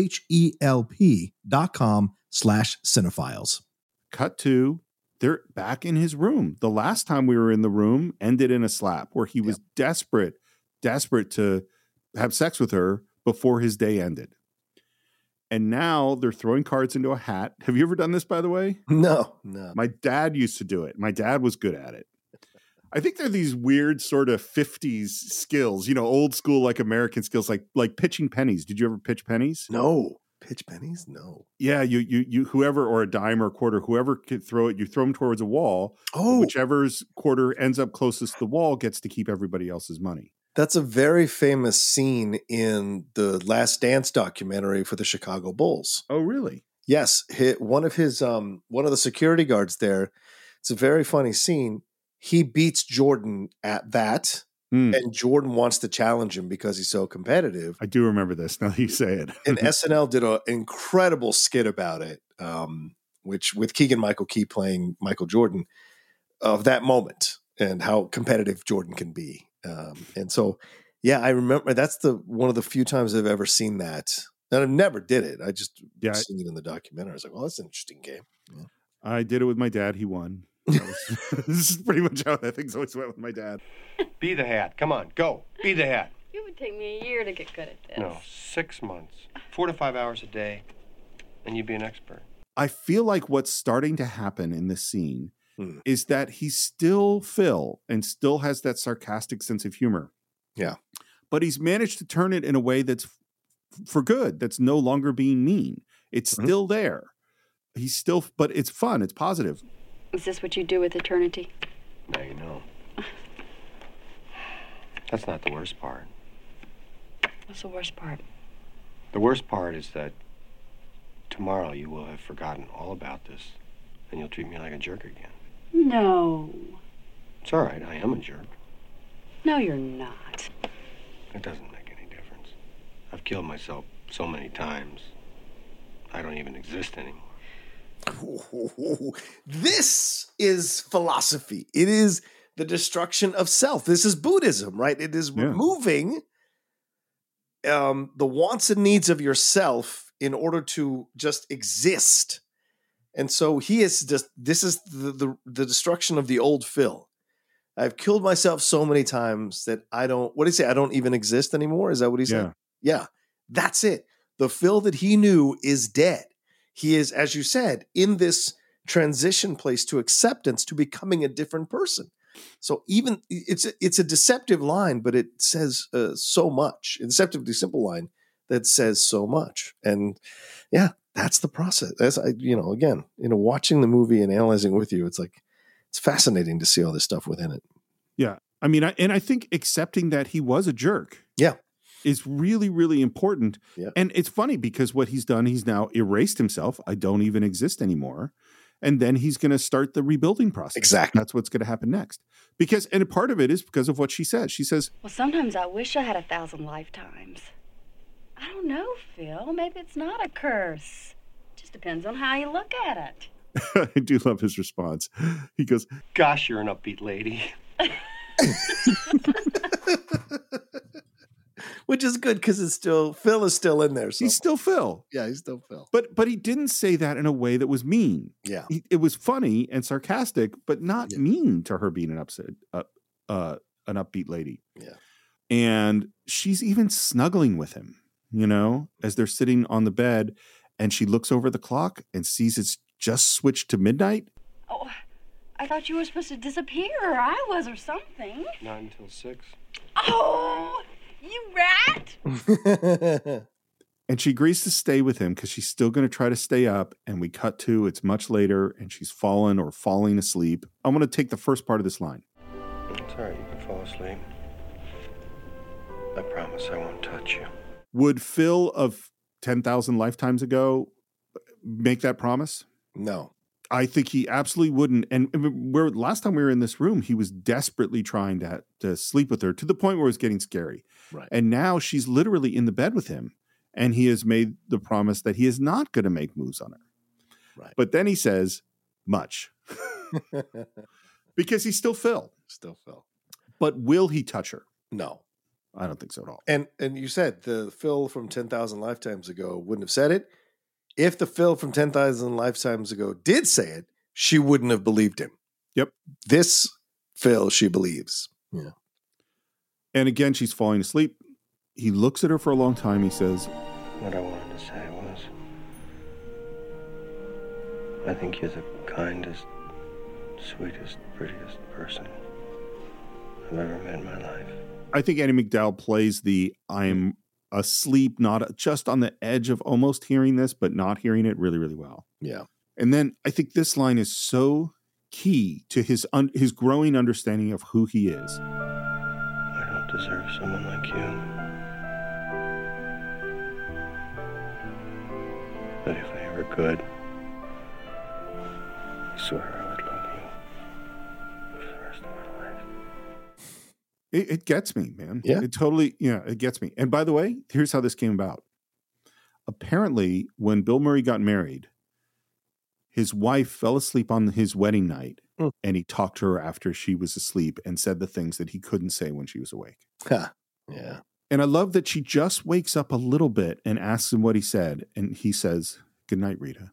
HELP.com/cinephiles. Cut to, they're back in his room. The last time we were in the room ended in a slap where he was desperate to have sex with her before his day ended. And now they're throwing cards into a hat. Have you ever done this, by the way? No. My dad used to do it. My dad was good at it. I think they're these weird sort of 50s skills, old school, like American skills, like pitching pennies. Did you ever pitch pennies? No. Pitch pennies? No. Yeah, you whoever, or a dime or a quarter, whoever could throw it, you throw them towards a wall. Oh. Whichever's quarter ends up closest to the wall gets to keep everybody else's money. That's a very famous scene in the Last Dance documentary for the Chicago Bulls. Oh, really? Yes. One of the security guards there, it's a very funny scene. He beats Jordan at that. And Jordan wants to challenge him because he's so competitive. I do remember this now that you say it. And SNL did an incredible skit about it, which with Keegan-Michael Key playing Michael Jordan, of that moment and how competitive Jordan can be. And so, yeah, I remember that's one of the few times I've ever seen that. And I never did it. I just seen it in the documentary. I was like, well, that's an interesting game. Yeah. I did it with my dad. He won. This is pretty much how that thing's always went with my dad. Be the hat. Come on, go. Be the hat. It would take me a year to get good at this. No, 6 months. 4 to 5 hours a day, and you'd be an expert. I feel like what's starting to happen in this scene is that he's still Phil and still has that sarcastic sense of humor. Yeah. But he's managed to turn it in a way that's for good, that's no longer being mean. It's still there. He's still, but it's fun. It's positive. Is this what you do with eternity? Now you know. That's not the worst part. What's the worst part? The worst part is that tomorrow you will have forgotten all about this and you'll treat me like a jerk again. No. It's all right. I am a jerk. No, you're not. It doesn't make any difference. I've killed myself so many times, I don't even exist anymore. This is philosophy. It is the destruction of self. This is Buddhism, right? It is removing the wants and needs of yourself in order to just exist. And so this is the destruction of the old Phil. I've killed myself so many times that I don't even exist anymore? Is that what he said? Yeah, that's it. The Phil that he knew is dead. He is, as you said, in this transition place to acceptance, to becoming a different person. So even it's a deceptive line, but it says so much. A deceptively simple line that says so much. And yeah, that's the process. Watching the movie and analyzing it with you, it's fascinating to see all this stuff within it. Yeah. I mean, I think accepting that he was a jerk. Yeah. Is really, really important. Yeah. And it's funny because what he's done, he's now erased himself. I don't even exist anymore. And then he's going to start the rebuilding process. Exactly. That's what's going to happen next. And part of it is because of what she says. She says, well, sometimes I wish I had 1,000 lifetimes. I don't know, Phil. Maybe it's not a curse. Just depends on how you look at it. I do love his response. He goes, gosh, you're an upbeat lady. Which is good because Phil is still in there. He's still Phil. Yeah, he's still Phil. But he didn't say that in a way that was mean. Yeah. It was funny and sarcastic, but not mean to her being an upbeat lady. Yeah. And she's even snuggling with him, as they're sitting on the bed, and she looks over the clock and sees it's just switched to midnight. Oh, I thought you were supposed to disappear, or I was, or something. Not until 6. Oh, you rat! And she agrees to stay with him because she's still going to try to stay up. And we cut to, it's much later, and she's fallen or falling asleep. I want to take the first part of this line. It's all right, you can fall asleep. I promise I won't touch you. Would Phil of 10,000 lifetimes ago make that promise? No. I think he absolutely wouldn't. And last time we were in this room, he was desperately trying to sleep with her to the point where it was getting scary. Right. And now she's literally in the bed with him. And he has made the promise that he is not going to make moves on her. Right. But then he says, much. Because he's still Phil. Still Phil. But will he touch her? No. I don't think so at all. And you said the Phil from 10,000 lifetimes ago wouldn't have said it. If the Phil from 10,000 lifetimes ago did say it, she wouldn't have believed him. Yep. This Phil, she believes. Yeah. And again, she's falling asleep. He looks at her for a long time. He says, What I wanted to say was, I think you're the kindest, sweetest, prettiest person I've ever met in my life. I think Andie MacDowell plays the I'm asleep, not just on the edge of almost hearing this, but not hearing it really, really well. Yeah. And then I think this line is so key to his growing understanding of who he is. I don't deserve someone like you. But if I ever could, I swear I would love you for the rest of my life. It gets me, man. Yeah. It totally, it gets me. And by the way, here's how this came about. Apparently, when Bill Murray got married, his wife fell asleep on his wedding night, and he talked to her after she was asleep and said the things that he couldn't say when she was awake. Huh. Yeah. And I love that she just wakes up a little bit and asks him what he said. And he says, "Good night, Rita."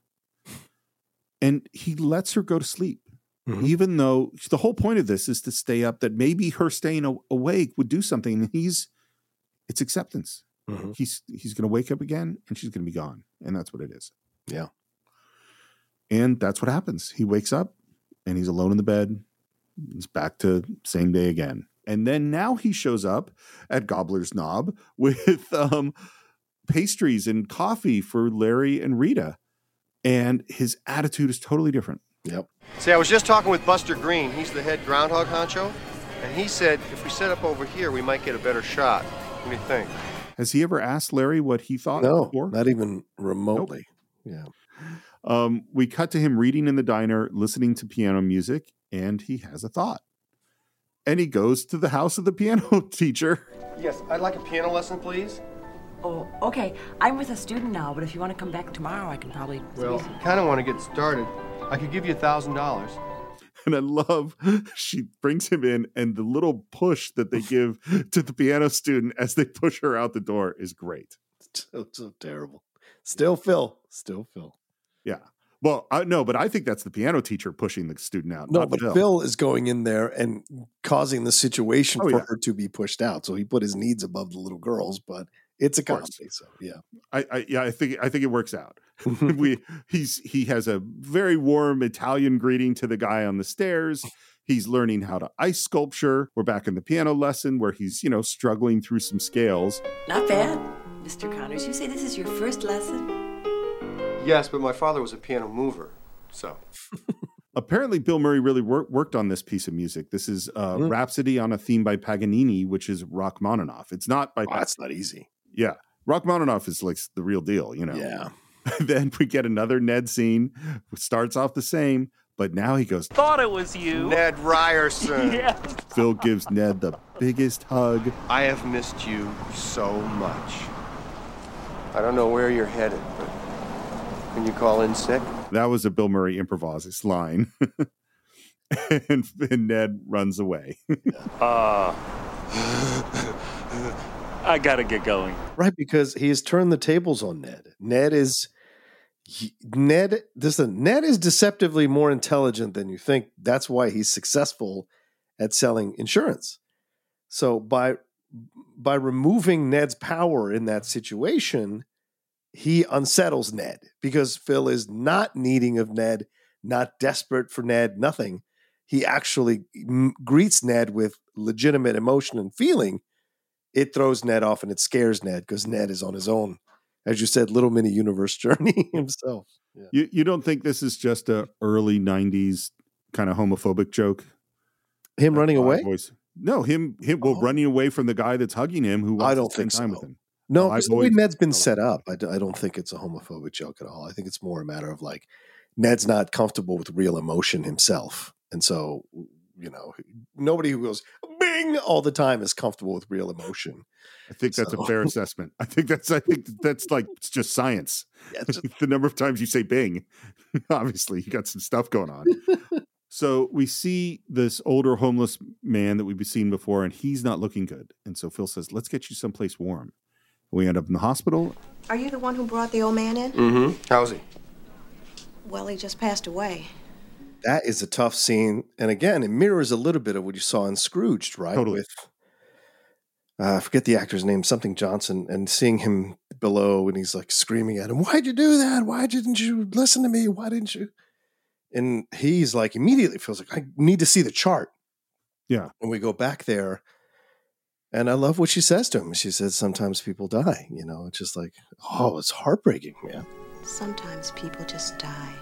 And he lets her go to sleep. Mm-hmm. Even though the whole point of this is to stay up, that maybe her staying awake would do something. And it's acceptance. Mm-hmm. He's going to wake up again and she's going to be gone. And that's what it is. Yeah. And that's what happens. He wakes up and he's alone in the bed. He's back to same day again. And then now he shows up at Gobbler's Knob with pastries and coffee for Larry and Rita. And his attitude is totally different. Yep. See, I was just talking with Buster Green. He's the head groundhog honcho. And he said if we set up over here, we might get a better shot. What do you think? Has he ever asked Larry what he thought? No, before? not even remotely. Nope. Yeah. We cut to him reading in the diner, listening to piano music, and he has a thought. And he goes to the house of the piano teacher. Yes, I'd like a piano lesson, please. Oh, okay. I'm with a student now, but if you want to come back tomorrow, I can probably... Well, I kind of want to get started. I could give you $1,000. And I love she brings him in, and the little push that they give to the piano student as they push her out the door is great. So terrible. Still Phil. Yeah. Well, but I think that's the piano teacher pushing the student out. No, but Phil is going in there and causing the situation for her to be pushed out. So he put his needs above the little girl's, but it's a comedy. So yeah, I think it works out. He has a very warm Italian greeting to the guy on the stairs. He's learning how to ice sculpture. We're back in the piano lesson where he's struggling through some scales. Not bad, Mr. Connors. You say this is your first lesson? Yes, but my father was a piano mover, so. Apparently, Bill Murray really worked on this piece of music. This is Rhapsody on a theme by Paganini, which is Rachmaninoff. It's not by... that's not easy. Yeah. Rachmaninoff is like the real deal, Yeah. Then we get another Ned scene. It starts off the same, but now he goes... Thought it was you. Ned Ryerson. Yeah. Phil gives Ned the biggest hug. I have missed you so much. I don't know where you're headed, but... Can you call in sick? That was a Bill Murray improvises line. and Ned runs away. I gotta get going. Right, because he has turned the tables on Ned. Ned is deceptively more intelligent than you think. That's why he's successful at selling insurance. So by removing Ned's power in that situation, he unsettles Ned because Phil is not needing of Ned, not desperate for Ned, nothing. He actually greets Ned with legitimate emotion and feeling. It throws Ned off and it scares Ned because Ned is on his own as you said, little mini universe journey himself. Yeah. You don't think this is just a early 90s kind of homophobic joke? Him running away? No, him running away from the guy that's hugging him who wants to spend time with him. No, because the way Ned's been set up, I don't think it's a homophobic joke at all. I think it's more a matter of like Ned's not comfortable with real emotion himself. And so, nobody who goes bing all the time is comfortable with real emotion. I think that's a fair assessment. I think that's like it's just science. Yeah, the number of times you say bing, obviously you got some stuff going on. So we see this older homeless man that we've seen before, and he's not looking good. And so Phil says, let's get you someplace warm. We end up in the hospital. Are you the one who brought the old man in? Mm-hmm. How's he? Well, he just passed away. That is a tough scene. And again, it mirrors a little bit of what you saw in Scrooged, right? Totally. With, I forget the actor's name, something Johnson, and seeing him below and he's like screaming at him, why'd you do that? Why didn't you listen to me? Why didn't you? And he's like, immediately feels like, I need to see the chart. Yeah. And we go back there. And I love what she says to him. She says, sometimes people die. It's just like, oh, it's heartbreaking, man. Sometimes people just die.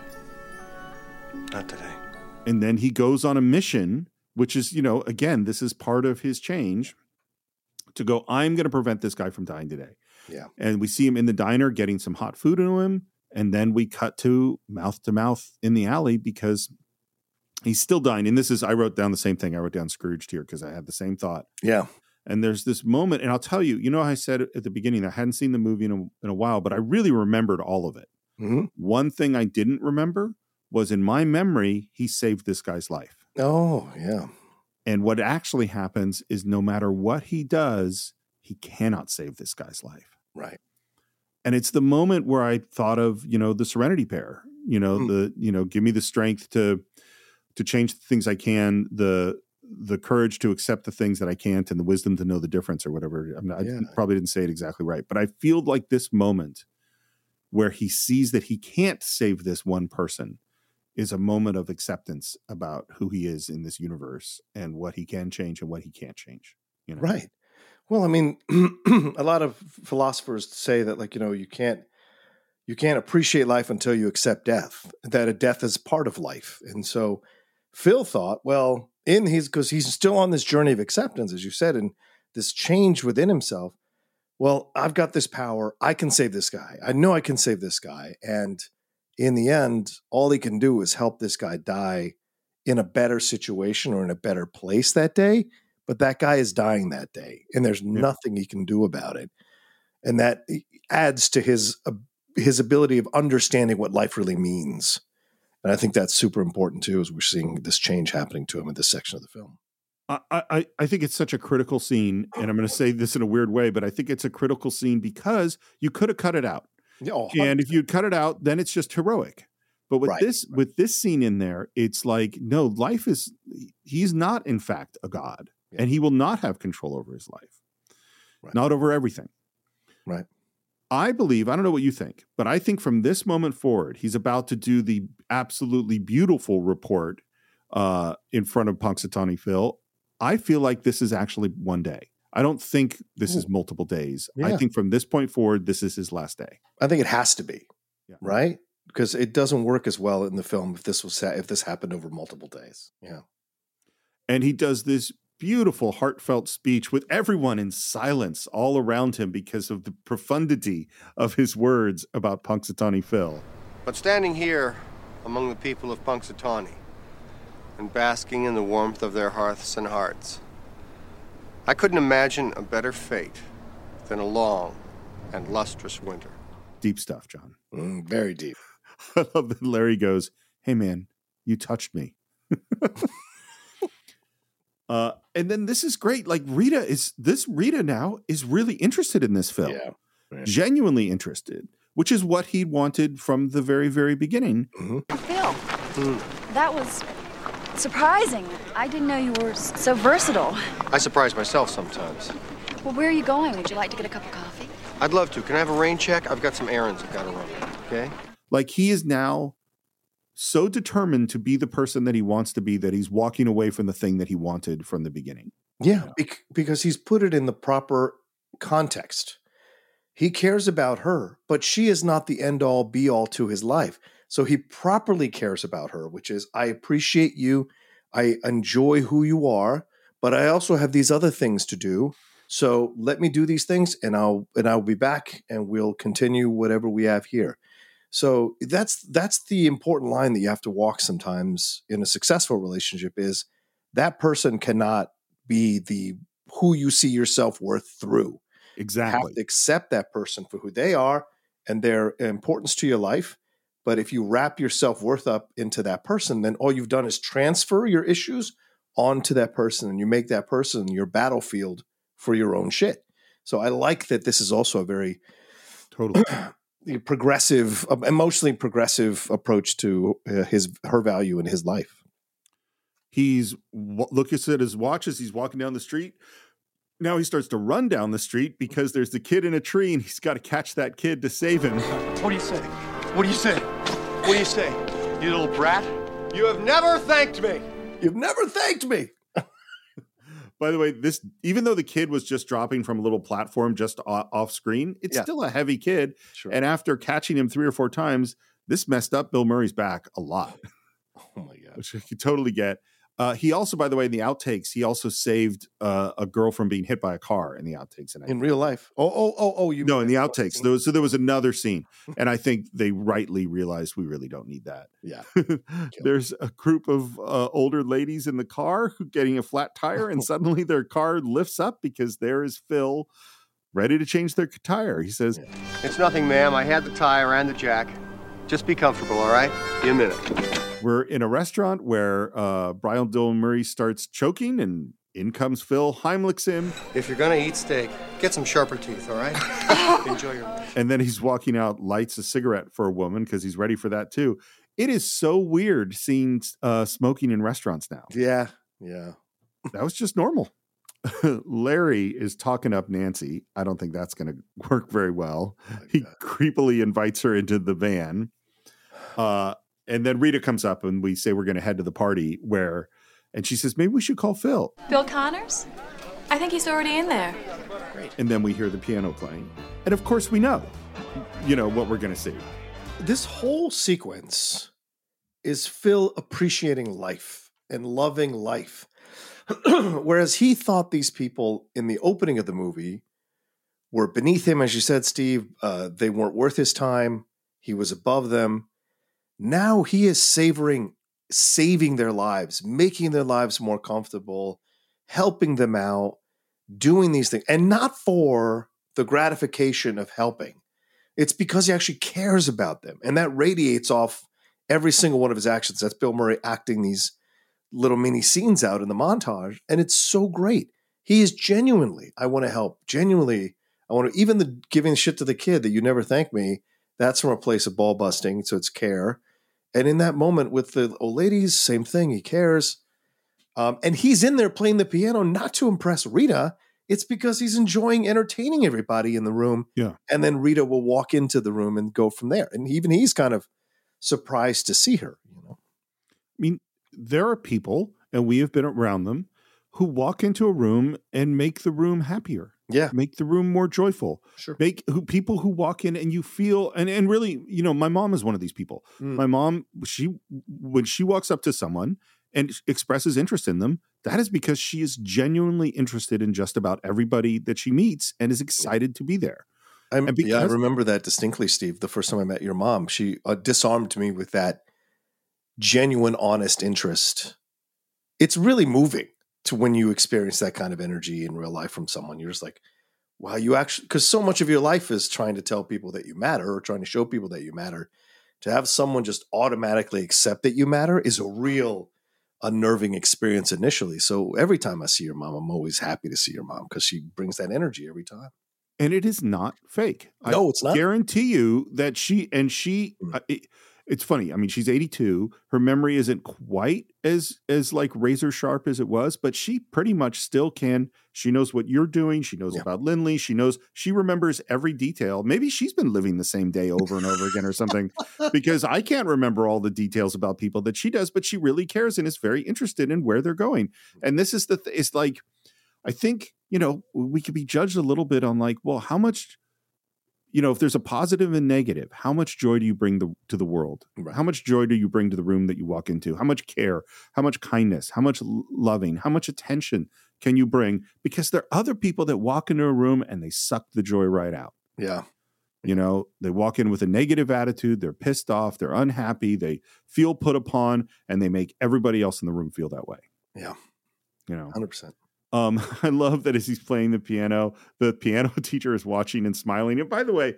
Not today. And then he goes on a mission, which is, again, this is part of his change to go, I'm going to prevent this guy from dying today. Yeah. And we see him in the diner getting some hot food into him. And then we cut to mouth in the alley because he's still dying. And I wrote down the same thing. I wrote down Scrooged here because I had the same thought. Yeah. And there's this moment, and I'll tell you, I said at the beginning, I hadn't seen the movie in a while, but I really remembered all of it. Mm-hmm. One thing I didn't remember was in my memory, he saved this guy's life. Oh, yeah. And what actually happens is no matter what he does, he cannot save this guy's life. Right. And it's the moment where I thought of, the Serenity Pair, give me the strength to change the things I can, the courage to accept the things that I can't, and the wisdom to know the difference or whatever. I probably didn't say it exactly right, but I feel like this moment where he sees that he can't save this one person is a moment of acceptance about who he is in this universe and what he can change and what he can't change. Right. Well, I mean, a lot of philosophers say that, like, you can't appreciate life until you accept death, that a death is part of life. And so Phil thought, well, because he's still on this journey of acceptance, as you said, and this change within himself. Well, I've got this power. I can save this guy. I know I can save this guy. And in the end, all he can do is help this guy die in a better situation or in a better place that day. But that guy is dying that day, and there's nothing he can do about it. And that adds to his ability of understanding what life really means. And I think that's super important too, as we're seeing this change happening to him in this section of the film. I think it's such a critical scene, and I'm going to say this in a weird way, but I think it's a critical scene because you could have cut it out. And if you cut it out, then it's just heroic. But with this scene in there, it's like, no, he's not in fact a god, and he will not have control over his life, not over everything. Right. I believe, I don't know what you think, but I think from this moment forward, he's about to do the absolutely beautiful report in front of Punxsutawney Phil. I feel like this is actually one day. I don't think this is multiple days. Yeah. I think from this point forward, this is his last day. I think it has to be, right? Because it doesn't work as well in the film if this happened over multiple days. Yeah. And he does this beautiful, heartfelt speech with everyone in silence all around him because of the profundity of his words about Punxsutawney Phil. But standing here among the people of Punxsutawney and basking in the warmth of their hearths and hearts, I couldn't imagine a better fate than a long and lustrous winter. Deep stuff, John. Very deep. I love that Larry goes, "Hey man, you touched me." And then this is great. Like Rita now is really interested in this film. Yeah. Right. Genuinely interested, which is what he wanted from the very, very beginning. Mm-hmm. Phil, that was surprising. I didn't know you were so versatile. I surprise myself sometimes. Well, where are you going? Would you like to get a cup of coffee? I'd love to. Can I have a rain check? I've got some errands I've got to run. Okay? Like he is now so determined to be the person that he wants to be that he's walking away from the thing that he wanted from the beginning. Yeah, because he's put it in the proper context. He cares about her, but she is not the end all be all to his life. So he properly cares about her, which is, I appreciate you. I enjoy who you are, but I also have these other things to do. So let me do these things and I'll be back and we'll continue whatever we have here. So that's the important line that you have to walk sometimes in a successful relationship, is that person cannot be the who you see your self-worth through. Exactly. You have to accept that person for who they are and their importance to your life. But if you wrap your self-worth up into that person, then all you've done is transfer your issues onto that person, and you make that person your battlefield for your own shit. So I like that this is also a very totally progressive, emotionally progressive approach to her value in his life. He's looking at his watch as he's walking down the street. Now he starts to run down the street because there's the kid in a tree and he's got to catch that kid to save him. What do you say? What do you say? What do you say? You little brat? You have never thanked me. You've never thanked me. By the way, this, even though the kid was just dropping from a little platform just off screen, it's still a heavy kid. Sure. And after catching him 3 or 4 times, this messed up Bill Murray's back a lot. Oh my God. Which I could totally get. He also, by the way, in the outtakes, he also saved a girl from being hit by a car in the outtakes. In real life? You no, in the outtakes. There was another scene, and I think they rightly realized we really don't need that. Yeah. There's a group of older ladies in the car getting a flat tire, and suddenly their car lifts up because there is Phil ready to change their tire. He says, It's nothing, ma'am. I had the tire and the jack. Just be comfortable, all right? Be a minute. We're in a restaurant where Brian Dylan Murray starts choking, and in comes Phil, Heimlichs him. If you're going to eat steak, get some sharper teeth, all right? Enjoy your meal. And then he's walking out, lights a cigarette for a woman because he's ready for that too. It is so weird seeing smoking in restaurants now. Yeah. That was just normal. Larry is talking up Nancy. I don't think that's going to work very well. He creepily invites her into the van. And then Rita comes up and we say we're going to head to the party and she says, maybe we should call Phil. Bill Connors? I think he's already in there. And then we hear the piano playing. And of course we know, what we're going to see. This whole sequence is Phil appreciating life and loving life. Whereas he thought these people in the opening of the movie were beneath him, as you said, Steve. They weren't worth his time. He was above them. Now he is saving their lives, making their lives more comfortable, helping them out, doing these things, and not for the gratification of helping. It's because he actually cares about them, and that radiates off every single one of his actions. That's Bill Murray acting these little mini scenes out in the montage, and it's so great. He is genuinely, I want to help. Genuinely, I want to, even the giving shit to the kid that you never thank me, that's from a place of ball busting, so it's care. And in that moment with the old ladies, same thing. He cares. And he's in there playing the piano, not to impress Rita. It's because he's enjoying entertaining everybody in the room. Yeah. And then Rita will walk into the room and go from there. And even he's kind of surprised to see her. I mean, there are people, and we have been around them, who walk into a room and make the room happier. Yeah. Make the room more joyful. Sure. People who walk in and you feel, and really, my mom is one of these people. My mom, when she walks up to someone and expresses interest in them, that is because she is genuinely interested in just about everybody that she meets and is excited to be there. I remember that distinctly, Steve. The first time I met your mom, she disarmed me with that genuine, honest interest. It's really moving to when you experience that kind of energy in real life from someone. You're just like, wow, you actually, because so much of your life is trying to tell people that you matter or trying to show people that you matter. To have someone just automatically accept that you matter is a real unnerving experience initially. So every time I see your mom, I'm always happy to see your mom because she brings that energy every time. And it is not fake. No, it's not. I guarantee you that it's funny. I mean, she's 82. Her memory isn't quite as like razor sharp as it was, but she pretty much still can. She knows what you're doing. She knows about Lindley. She remembers every detail. Maybe she's been living the same day over and over again or something, because I can't remember all the details about people that she does, but she really cares and is very interested in where they're going. And this is it's like, I think, we could be judged a little bit on like, well, how much if there's a positive and negative, how much joy do you bring to the world? Right. How much joy do you bring to the room that you walk into? How much care, how much kindness, how much loving, how much attention can you bring? Because there are other people that walk into a room and they suck the joy right out. Yeah. They walk in with a negative attitude. They're pissed off. They're unhappy. They feel put upon, and they make everybody else in the room feel that way. Yeah. 100%. I love that as he's playing the piano teacher is watching and smiling. And by the way,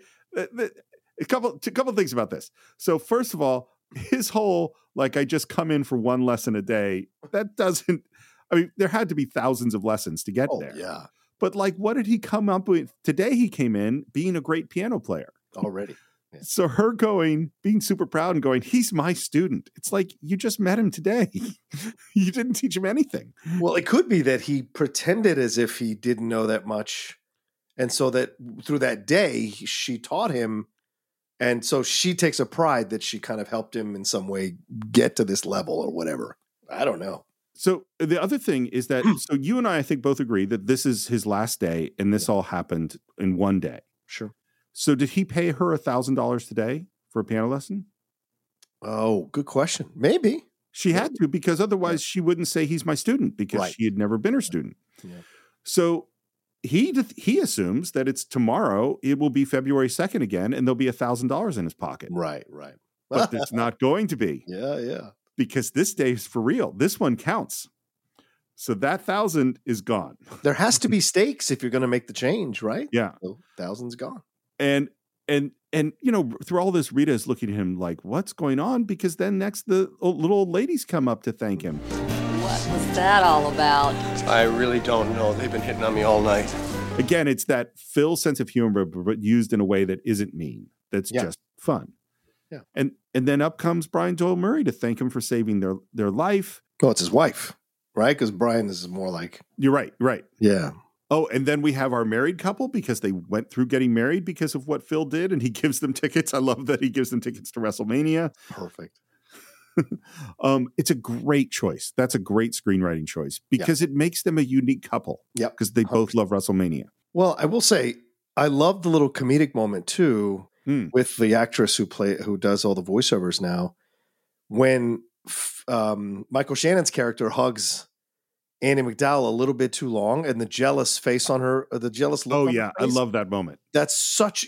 a couple things about this. So first of all, his whole, like, I just come in for one lesson a day, that doesn't, I mean, there had to be thousands of lessons to get there. Yeah. But like, what did he come up with? Today he came in being a great piano player. Already. Yeah. So her being super proud and going, he's my student. It's like, you just met him today. You didn't teach him anything. Well, it could be that he pretended as if he didn't know that much. And so that through that day, she taught him. And so she takes a pride that she kind of helped him in some way get to this level or whatever. I don't know. So the other thing is that, so you and I think both agree that this is his last day and this all happened in one day. Sure. So did he pay her $1,000 today for a piano lesson? Oh, good question. Maybe. She had to, because otherwise she wouldn't say he's my student, because she had never been her student. Yeah. So he assumes that it's tomorrow. It will be February 2nd again, and there'll be $1,000 in his pocket. Right. But it's not going to be. Yeah. Because this day is for real. This one counts. So that 1,000 is gone. There has to be stakes if you're going to make the change, right? Yeah. So 1,000's gone. And through all this, Rita is looking at him like, what's going on? Because then next the little old ladies come up to thank him. What was that all about? I really don't know. They've been hitting on me all night. Again, it's that Phil sense of humor, but used in a way that isn't mean. That's just fun. Yeah. And then up comes Brian Doyle Murray to thank him for saving their life. Oh, it's his wife, right? Because Brian is more like... You're right. Yeah. Oh, and then we have our married couple because they went through getting married because of what Phil did, and he gives them tickets. I love that he gives them tickets to WrestleMania. Perfect. It's a great choice. That's a great screenwriting choice because it makes them a unique couple. Yeah. Because they both love WrestleMania. Well, I will say, I love the little comedic moment too with the actress who does all the voiceovers now. When Michael Shannon's character hugs Andie MacDowell a little bit too long, and the jealous face on her, the jealous look. Oh on yeah, her face, I love that moment. That's such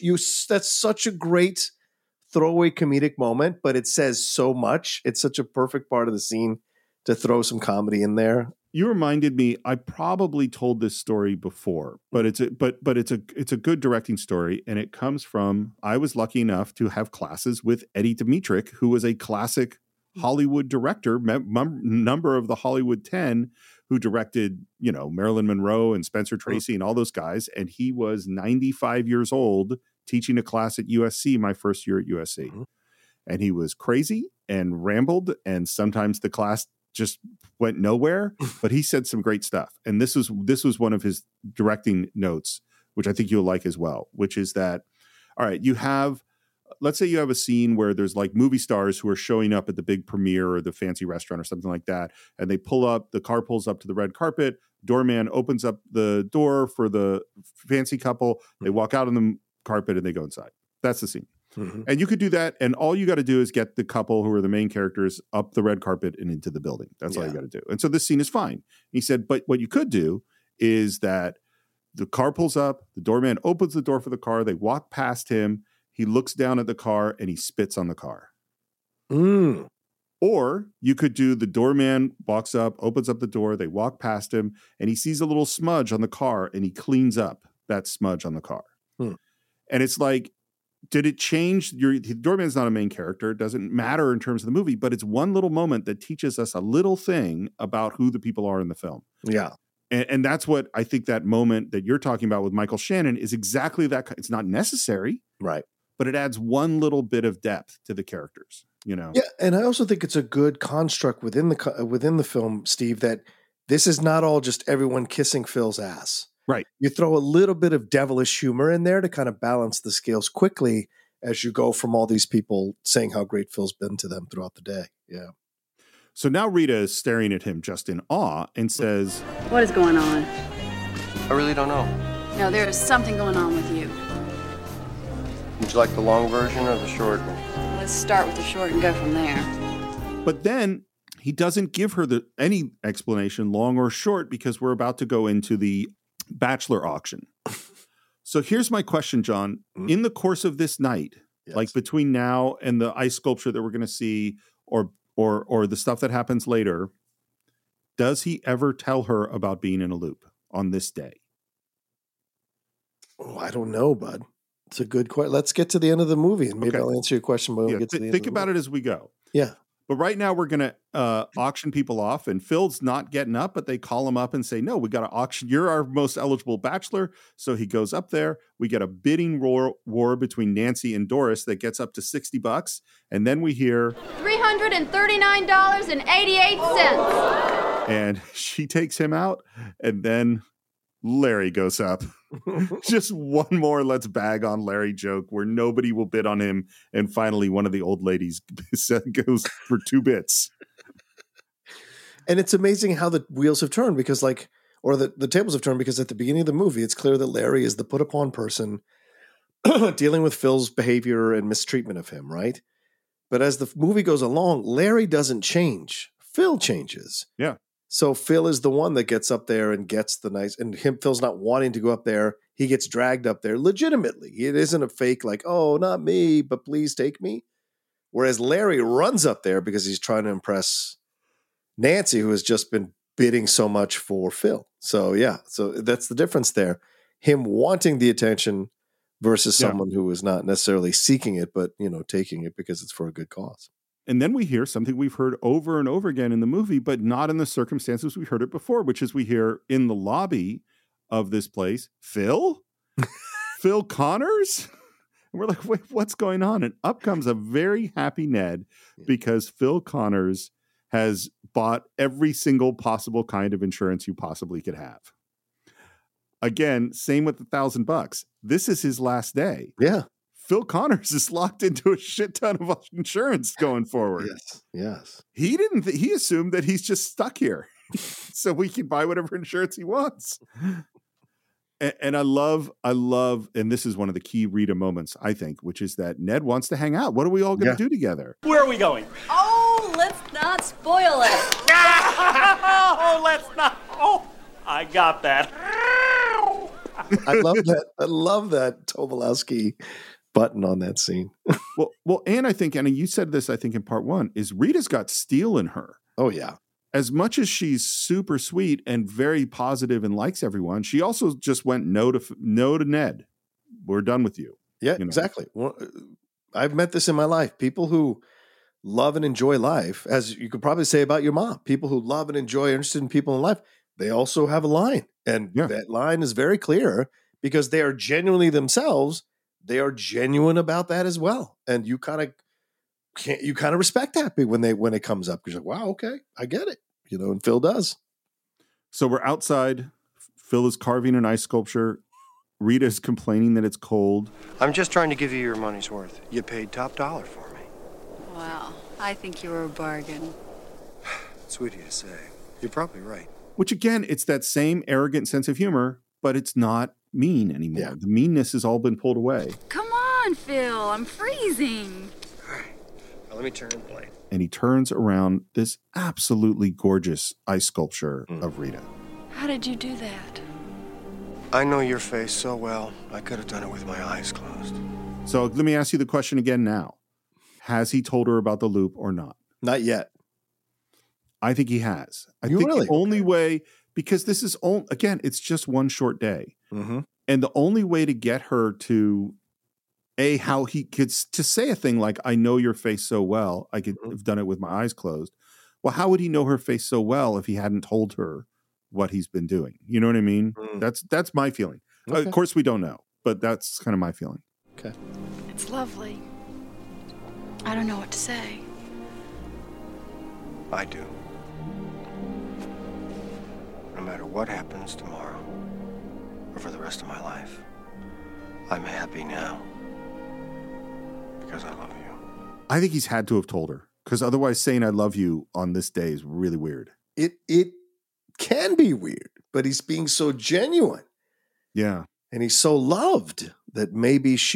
a great throwaway comedic moment, but it says so much. It's such a perfect part of the scene to throw some comedy in there. You reminded me. I probably told this story before, but it's a good directing story, and it comes from. I was lucky enough to have classes with Eddie Dmytryk, who was a classic Hollywood director, number of the Hollywood 10, who directed, Marilyn Monroe and Spencer Tracy and all those guys. And he was 95 years old teaching a class at USC, my first year at USC. Mm-hmm. And he was crazy and rambled, and sometimes the class just went nowhere, but he said some great stuff. And this was one of his directing notes, which I think you'll like as well, which is that, all right, let's say you have a scene where there's like movie stars who are showing up at the big premiere or the fancy restaurant or something like that. And the car pulls up to the red carpet. Doorman opens up the door for the fancy couple. They walk out on the carpet and they go inside. That's the scene. Mm-hmm. And you could do that. And all you got to do is get the couple who are the main characters up the red carpet and into the building. That's all you got to do. And so this scene is fine. He said, but what you could do is that the car pulls up, the doorman opens the door for the car. They walk past him. He looks down at the car and he spits on the car. Mm. Or you could do the doorman walks up, opens up the door, they walk past him, and he sees a little smudge on the car and he cleans up that smudge on the car. Mm. And it's like, did it change? The doorman's not a main character. It doesn't matter in terms of the movie, but it's one little moment that teaches us a little thing about who the people are in the film. Yeah. And that's what I think that moment that you're talking about with Michael Shannon is exactly that. It's not necessary. Right. But it adds one little bit of depth to the characters, Yeah, and I also think it's a good construct within the film, Steve, that this is not all just everyone kissing Phil's ass. Right. You throw a little bit of devilish humor in there to kind of balance the scales quickly as you go from all these people saying how great Phil's been to them throughout the day. Yeah. So now Rita is staring at him just in awe and says, What is going on? I really don't know. No, there is something going on with you. Would you like the long version or the short one? Let's start with the short and go from there. But then he doesn't give her any explanation, long or short, because we're about to go into the bachelor auction. So here's my question, John. In the course of this night, like between now and the ice sculpture that we're going to see, or the stuff that happens later, does he ever tell her about being in a loop on this day? Oh, I don't know, bud. It's a good question. Let's get to the end of the movie, and maybe I'll answer your question when we get to the end. Think about it as we go. Yeah. But right now we're going to auction people off, and Phil's not getting up, but they call him up and say, no, we got to auction. You're our most eligible bachelor. So he goes up there. We get a bidding war between Nancy and Doris that gets up to $60. And then we hear $339.88. And she takes him out. And then Larry goes up. Just one more let's bag on Larry joke where nobody will bid on him. And finally, one of the old ladies goes for 2 bits. And it's amazing how the wheels have turned because the tables have turned because at the beginning of the movie, it's clear that Larry is the put upon person dealing with Phil's behavior and mistreatment of him, right? But as the movie goes along, Larry doesn't change. Phil changes. Yeah. So Phil is the one that gets up there and gets the nice, and Phil's not wanting to go up there. He gets dragged up there legitimately. It isn't a fake like, oh, not me, but please take me. Whereas Larry runs up there because he's trying to impress Nancy, who has just been bidding so much for Phil. So yeah, so that's the difference there. Him wanting the attention versus someone who is not necessarily seeking it, but taking it because it's for a good cause. And then we hear something we've heard over and over again in the movie, but not in the circumstances we heard it before, which is we hear in the lobby of this place, Phil? Phil Connors? And we're like, wait, what's going on? And up comes a very happy Ned because Phil Connors has bought every single possible kind of insurance you possibly could have. Again, same with the $1,000. This is his last day. Yeah. Phil Connors is locked into a shit ton of insurance going forward. Yes. He he assumed that he's just stuck here so we can buy whatever insurance he wants. And I love, and this is one of the key Rita moments, I think, which is that Ned wants to hang out. What are we all going to do together? Where are we going? Oh, let's not spoil it. Oh, let's not. Oh, I got that. I love that. I love that Tobolowsky button on that scene. well, and I think, and you said this, I think in part 1, is Rita's got steel in her. Oh yeah. As much as she's super sweet and very positive and likes everyone, she also just went no to Ned. We're done with you. Yeah, exactly. Well, I've met this in my life. People who love and enjoy life, as you could probably say about your mom, people who love and enjoy, interested in people in life, they also have a line. And that line is very clear because they are genuinely themselves. They are genuine about that as well. And you kind of respect that when it comes up. You're like, wow, okay, I get it. And Phil does. So we're outside. Phil is carving an ice sculpture. Rita is complaining that it's cold. I'm just trying to give you your money's worth. You paid top dollar for me. Wow, I think you were a bargain. Sweet of you to say. You're probably right. Which again, it's that same arrogant sense of humor, but it's not mean anymore. Yeah. The meanness has all been pulled away. Come on, Phil, I'm freezing. All right, now let me turn the blade. And he turns around this absolutely gorgeous ice sculpture of Rita. How did you do that? I know your face so well, I could have done it with my eyes closed. So let me ask you the question again now. Has he told her about the loop or not? Not yet. I think he has. I think the only way, because this is, again, it's just one short day. Mm-hmm. And the only way to get her to, how he could to say a thing like, I know your face so well, I could have done it with my eyes closed. Well, how would he know her face so well if he hadn't told her what he's been doing? You know what I mean? That's my feeling. Okay. Of course, we don't know, but that's kind of my feeling. Okay. It's lovely. I don't know what to say. I do. No matter what happens tomorrow or for the rest of my life, I'm happy now because I love you. I think he's had to have told her because otherwise saying I love you on this day is really weird. It can be weird, but he's being so genuine. Yeah. And he's so loved that maybe she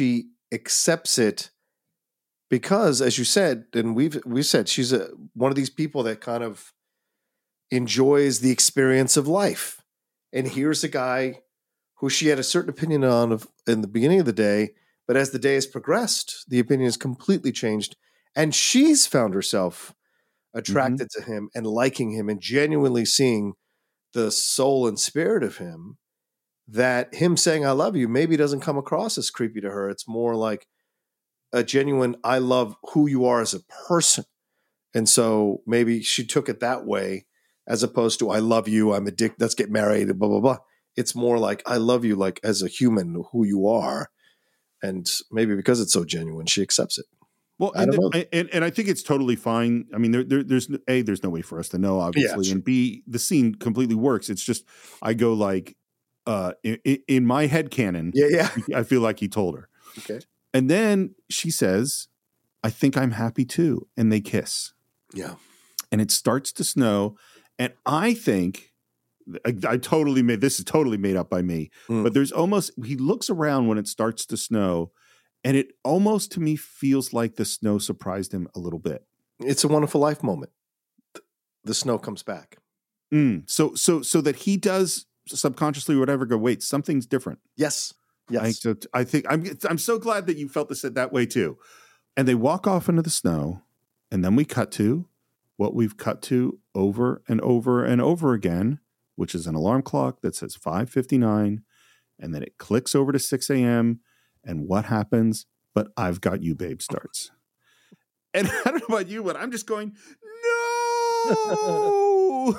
accepts it because, as you said, and we've said, she's one of these people that kind of enjoys the experience of life. And here's a guy who she had a certain opinion on in the beginning of the day, but as the day has progressed, the opinion has completely changed. And she's found herself attracted to him and liking him and genuinely seeing the soul and spirit of him, that him saying, I love you, maybe doesn't come across as creepy to her. It's more like a genuine, I love who you are as a person. And so maybe she took it that way, as opposed to, I love you, I'm addicted, let's get married, blah, blah, blah. It's more like, I love you, like as a human, who you are. And maybe because it's so genuine, she accepts it. Well, and I think it's totally fine. I mean, there's no way for us to know, obviously, and B, the scene completely works. It's just I go like, in my head canon, I feel like he told her. Okay, and then she says, "I think I'm happy too," and they kiss. Yeah, and it starts to snow, and I think I totally made this is totally made up by me, but there's almost he looks around when it starts to snow. And it almost to me feels like the snow surprised him a little bit. It's a Wonderful Life moment. The snow comes back. So that he does subconsciously or whatever go, wait, something's different. Yes. I think I'm so glad that you felt this that way too. And they walk off into the snow, and then we cut to what we've cut to over and over and over again, which is an alarm clock that says 5:59, and then it clicks over to 6 a.m. And what happens? But I've Got You, Babe starts. And I don't know about you, but I'm just going, no.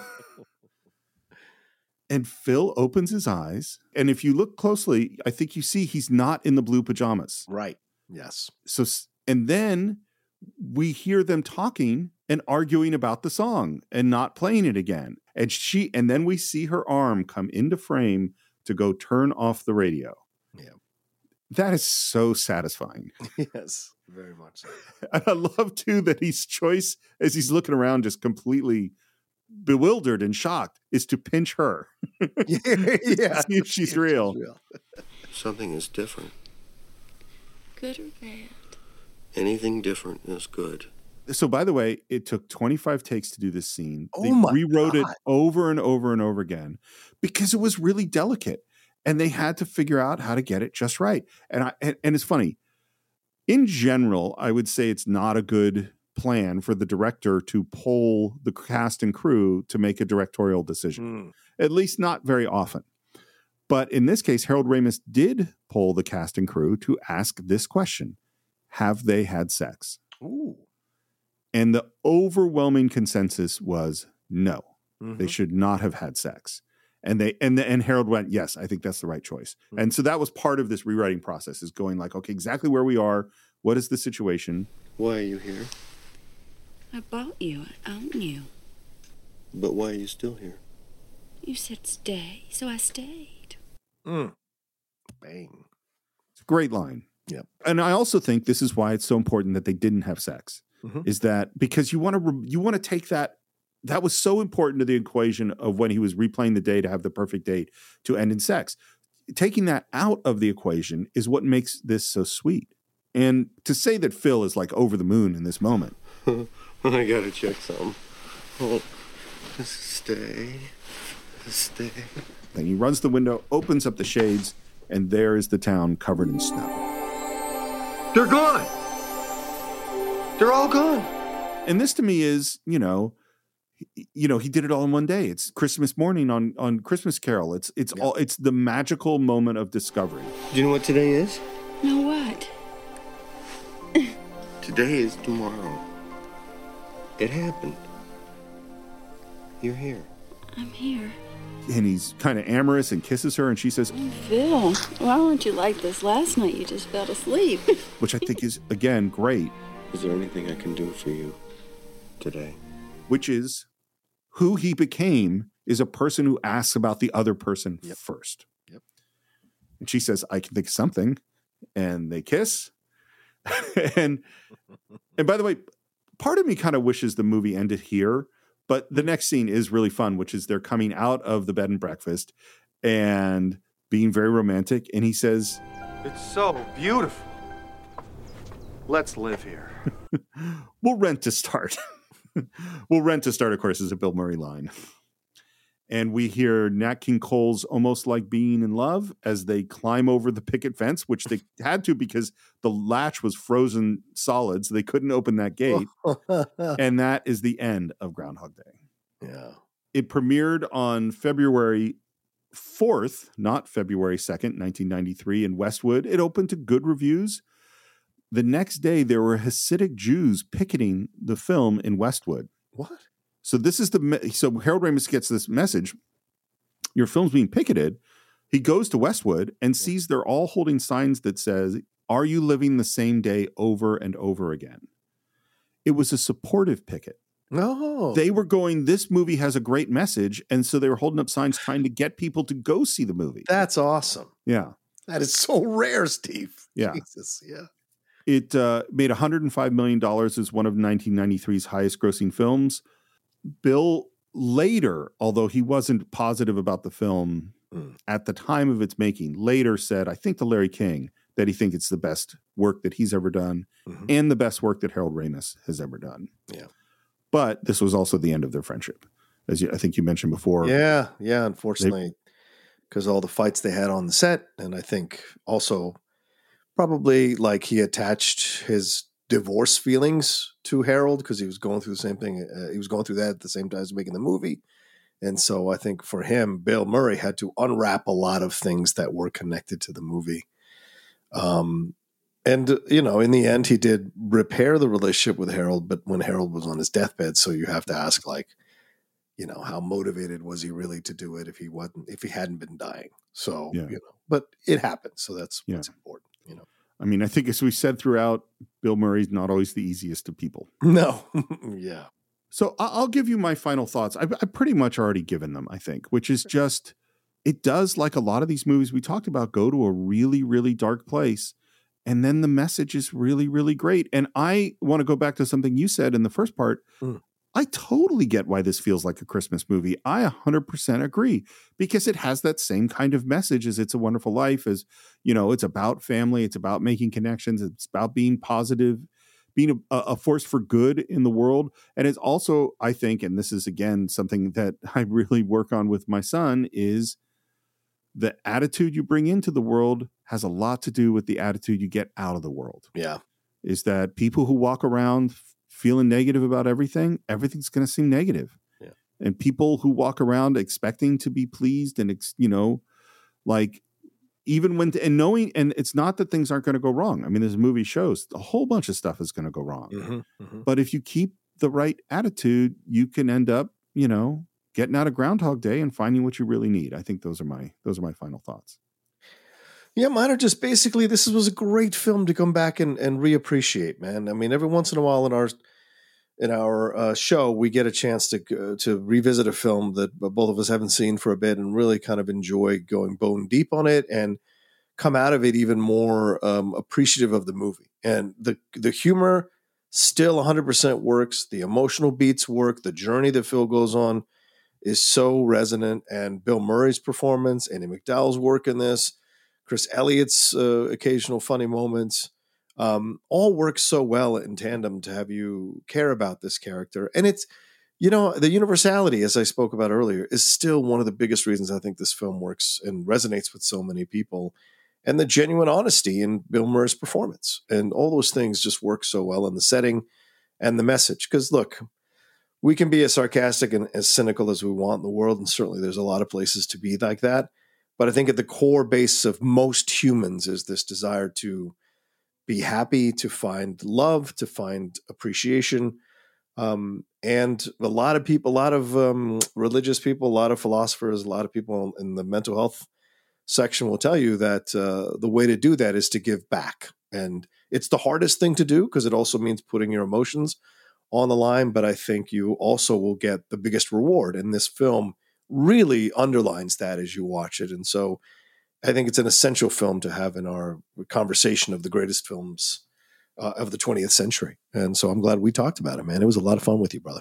And Phil opens his eyes. And if you look closely, I think you see he's not in the blue pajamas. Right. Yes. So, and then we hear them talking and arguing about the song and not playing it again. And then we see her arm come into frame to go turn off the radio. Yeah. That is so satisfying. Yes, very much so. And I love, too, that his choice, as he's looking around just completely bewildered and shocked, is to pinch her. Yeah. See if she's real. Something is different. Good or bad? Anything different is good. So, by the way, it took 25 takes to do this scene. Oh, they my rewrote God. it over and over and over again because it was really delicate. And they had to figure out how to get it just right. And it's funny. In general, I would say it's not a good plan for the director to poll the cast and crew to make a directorial decision. At least not very often. But in this case, Harold Ramis did poll the cast and crew to ask this question. Have they had sex? Ooh. And the overwhelming consensus was no. They should not have had sex. And Harold went, yes, I think that's the right choice. And so that was part of this rewriting process, is going like, okay, exactly where we are. What is the situation? Why are you here? I bought you. I own you. But why are you still here? You said stay, so I stayed. Bang. It's a great line. Yep. And I also think this is why it's so important that they didn't have sex. Is that because you want to take that. That was so important to the equation of when he was replaying the day to have the perfect date to end in sex. Taking that out of the equation is what makes this so sweet. And to say that Phil is like over the moon in this moment. I gotta check something. Oh, stay. Then he runs the window, opens up the shades, and there is the town covered in snow. They're gone. They're all gone. And this to me is, he did it all in one day. It's Christmas morning on Christmas Carol. It's the magical moment of discovery. Do you know what today is? No, what? Today is tomorrow. It happened. You're here. I'm here. And he's kind of amorous and kisses her, and she says, Phil, why weren't you like this last night? You just fell asleep. Which I think is, again, great. Is there anything I can do for you today? Which is who he became is a person who asks about the other person first. Yep. And she says, I can think of something. And they kiss. and by the way, part of me kind of wishes the movie ended here, but the next scene is really fun, which is they're coming out of the bed and breakfast and being very romantic. And he says, It's so beautiful. Let's live here. We'll rent to start. We'll rent to start, of course, is a Bill Murray line. And we hear Nat King Cole's Almost Like Being in Love as they climb over the picket fence, which they had to because the latch was frozen solid, so they couldn't open that gate. And that is the end of Groundhog Day. Yeah. It premiered on February 4th, not February 2nd, 1993 in Westwood. It opened to good reviews. The next day, there were Hasidic Jews picketing the film in Westwood. What? So so Harold Ramis gets this message. Your film's being picketed. He goes to Westwood and sees they're all holding signs that says, "Are you living the same day over and over again?" It was a supportive picket. No. They were going, this movie has a great message. And so they were holding up signs trying to get people to go see the movie. That's awesome. Yeah. That is so rare, Steve. Yeah. Jesus. Yeah. It made $105 million as one of 1993's highest grossing films. Bill later, although he wasn't positive about the film at the time of its making, later said, I think to Larry King, that he thinks it's the best work that he's ever done and the best work that Harold Ramis has ever done. Yeah. But this was also the end of their friendship, as I think you mentioned before. Yeah. Yeah. Unfortunately, because all the fights they had on the set. And I think also probably like he attached his divorce feelings to Harold because he was going through the same thing. He was going through that at the same time as making the movie. And so I think for him, Bill Murray had to unwrap a lot of things that were connected to the movie. And, you know, in the end, he did repair the relationship with Harold, but when Harold was on his deathbed, so you have to ask, like, you know, how motivated was he really to do it if he hadn't been dying? So, you know, but it happened. So that's what's important, you know. I mean, I think as we said throughout, Bill Murray's not always the easiest of people. No. Yeah. So I'll give you my final thoughts. I've pretty much already given them, I think, which is just, it does, like a lot of these movies we talked about, go to a really, really dark place. And then the message is really, really great. And I want to go back to something you said in the first part. I totally get why this feels like a Christmas movie. I 100% agree because it has that same kind of message as It's a Wonderful Life. As, you know, it's about family. It's about making connections. It's about being positive, being a force for good in the world. And it's also, I think, and this is, again, something that I really work on with my son, is the attitude you bring into the world has a lot to do with the attitude you get out of the world. Yeah. Is that people who walk around feeling negative about everything's going to seem negative. Yeah. And people who walk around expecting to be pleased and, you know, like even when, and knowing, and it's not that things aren't going to go wrong. I mean, this movie shows a whole bunch of stuff is going to go wrong. But if you keep the right attitude, you can end up, you know, getting out of Groundhog Day and finding what you really need. I think those are my final thoughts. Yeah, mine are just basically, this was a great film to come back and reappreciate, man. I mean, every once in a while in our show, we get a chance to revisit a film that both of us haven't seen for a bit and really kind of enjoy going bone deep on it and come out of it even more appreciative of the movie. And the humor still 100% works. The emotional beats work. The journey that Phil goes on is so resonant. And Bill Murray's performance, Andy McDowell's work in this, Chris Elliott's occasional funny moments, all work so well in tandem to have you care about this character. And it's, you know, the universality, as I spoke about earlier, is still one of the biggest reasons I think this film works and resonates with so many people. And the genuine honesty in Bill Murray's performance. And all those things just work so well in the setting and the message. Because look, we can be as sarcastic and as cynical as we want in the world. And certainly there's a lot of places to be like that. But I think at the core base of most humans is this desire to be happy, to find love, to find appreciation. And a lot of people, a lot of religious people, a lot of philosophers, a lot of people in the mental health section will tell you that the way to do that is to give back. And it's the hardest thing to do because it also means putting your emotions on the line. But I think you also will get the biggest reward. And this film really underlines that as you watch it. And so I think it's an essential film to have in our conversation of the greatest films of the 20th century. And so I'm glad we talked about it, man. It was a lot of fun with you, brother.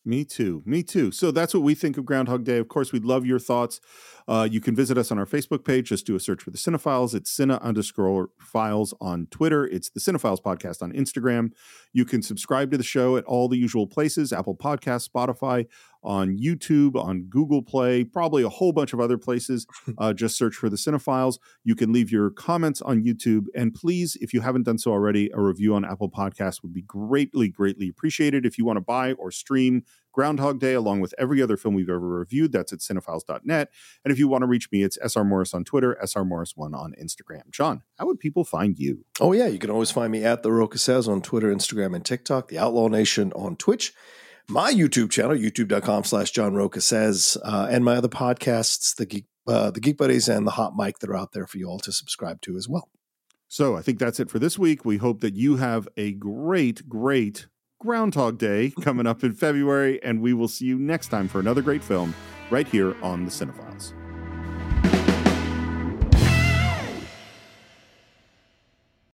Me too. Me too. So that's what we think of Groundhog Day. Of course, we'd love your thoughts. You can visit us on our Facebook page. Just do a search for The Cinephiles. It's Cine_Files on Twitter. It's The Cinephiles Podcast on Instagram. You can subscribe to the show at all the usual places, Apple Podcasts, Spotify, on YouTube, on Google Play, probably a whole bunch of other places. Just search for The Cinephiles. You can leave your comments on YouTube. And please, if you haven't done so already, a review on Apple Podcasts would be greatly, greatly appreciated. If you want to buy or stream Groundhog Day along with every other film we've ever reviewed, that's at cinephiles.net. And if you want to reach me, it's SR Morris on Twitter, SR Morris1 on Instagram. John, how would people find you? Oh, yeah. You can always find me at The Rocha Says on Twitter, Instagram, and TikTok, The Outlaw Nation on Twitch, my YouTube channel, youtube.com/John Rocha Says, and my other podcasts, the Geek Buddies and the Hot Mic that are out there for you all to subscribe to as well. So I think that's it for this week. We hope that you have a great, great Groundhog Day coming up in February, and we will see you next time for another great film right here on The Cinephiles.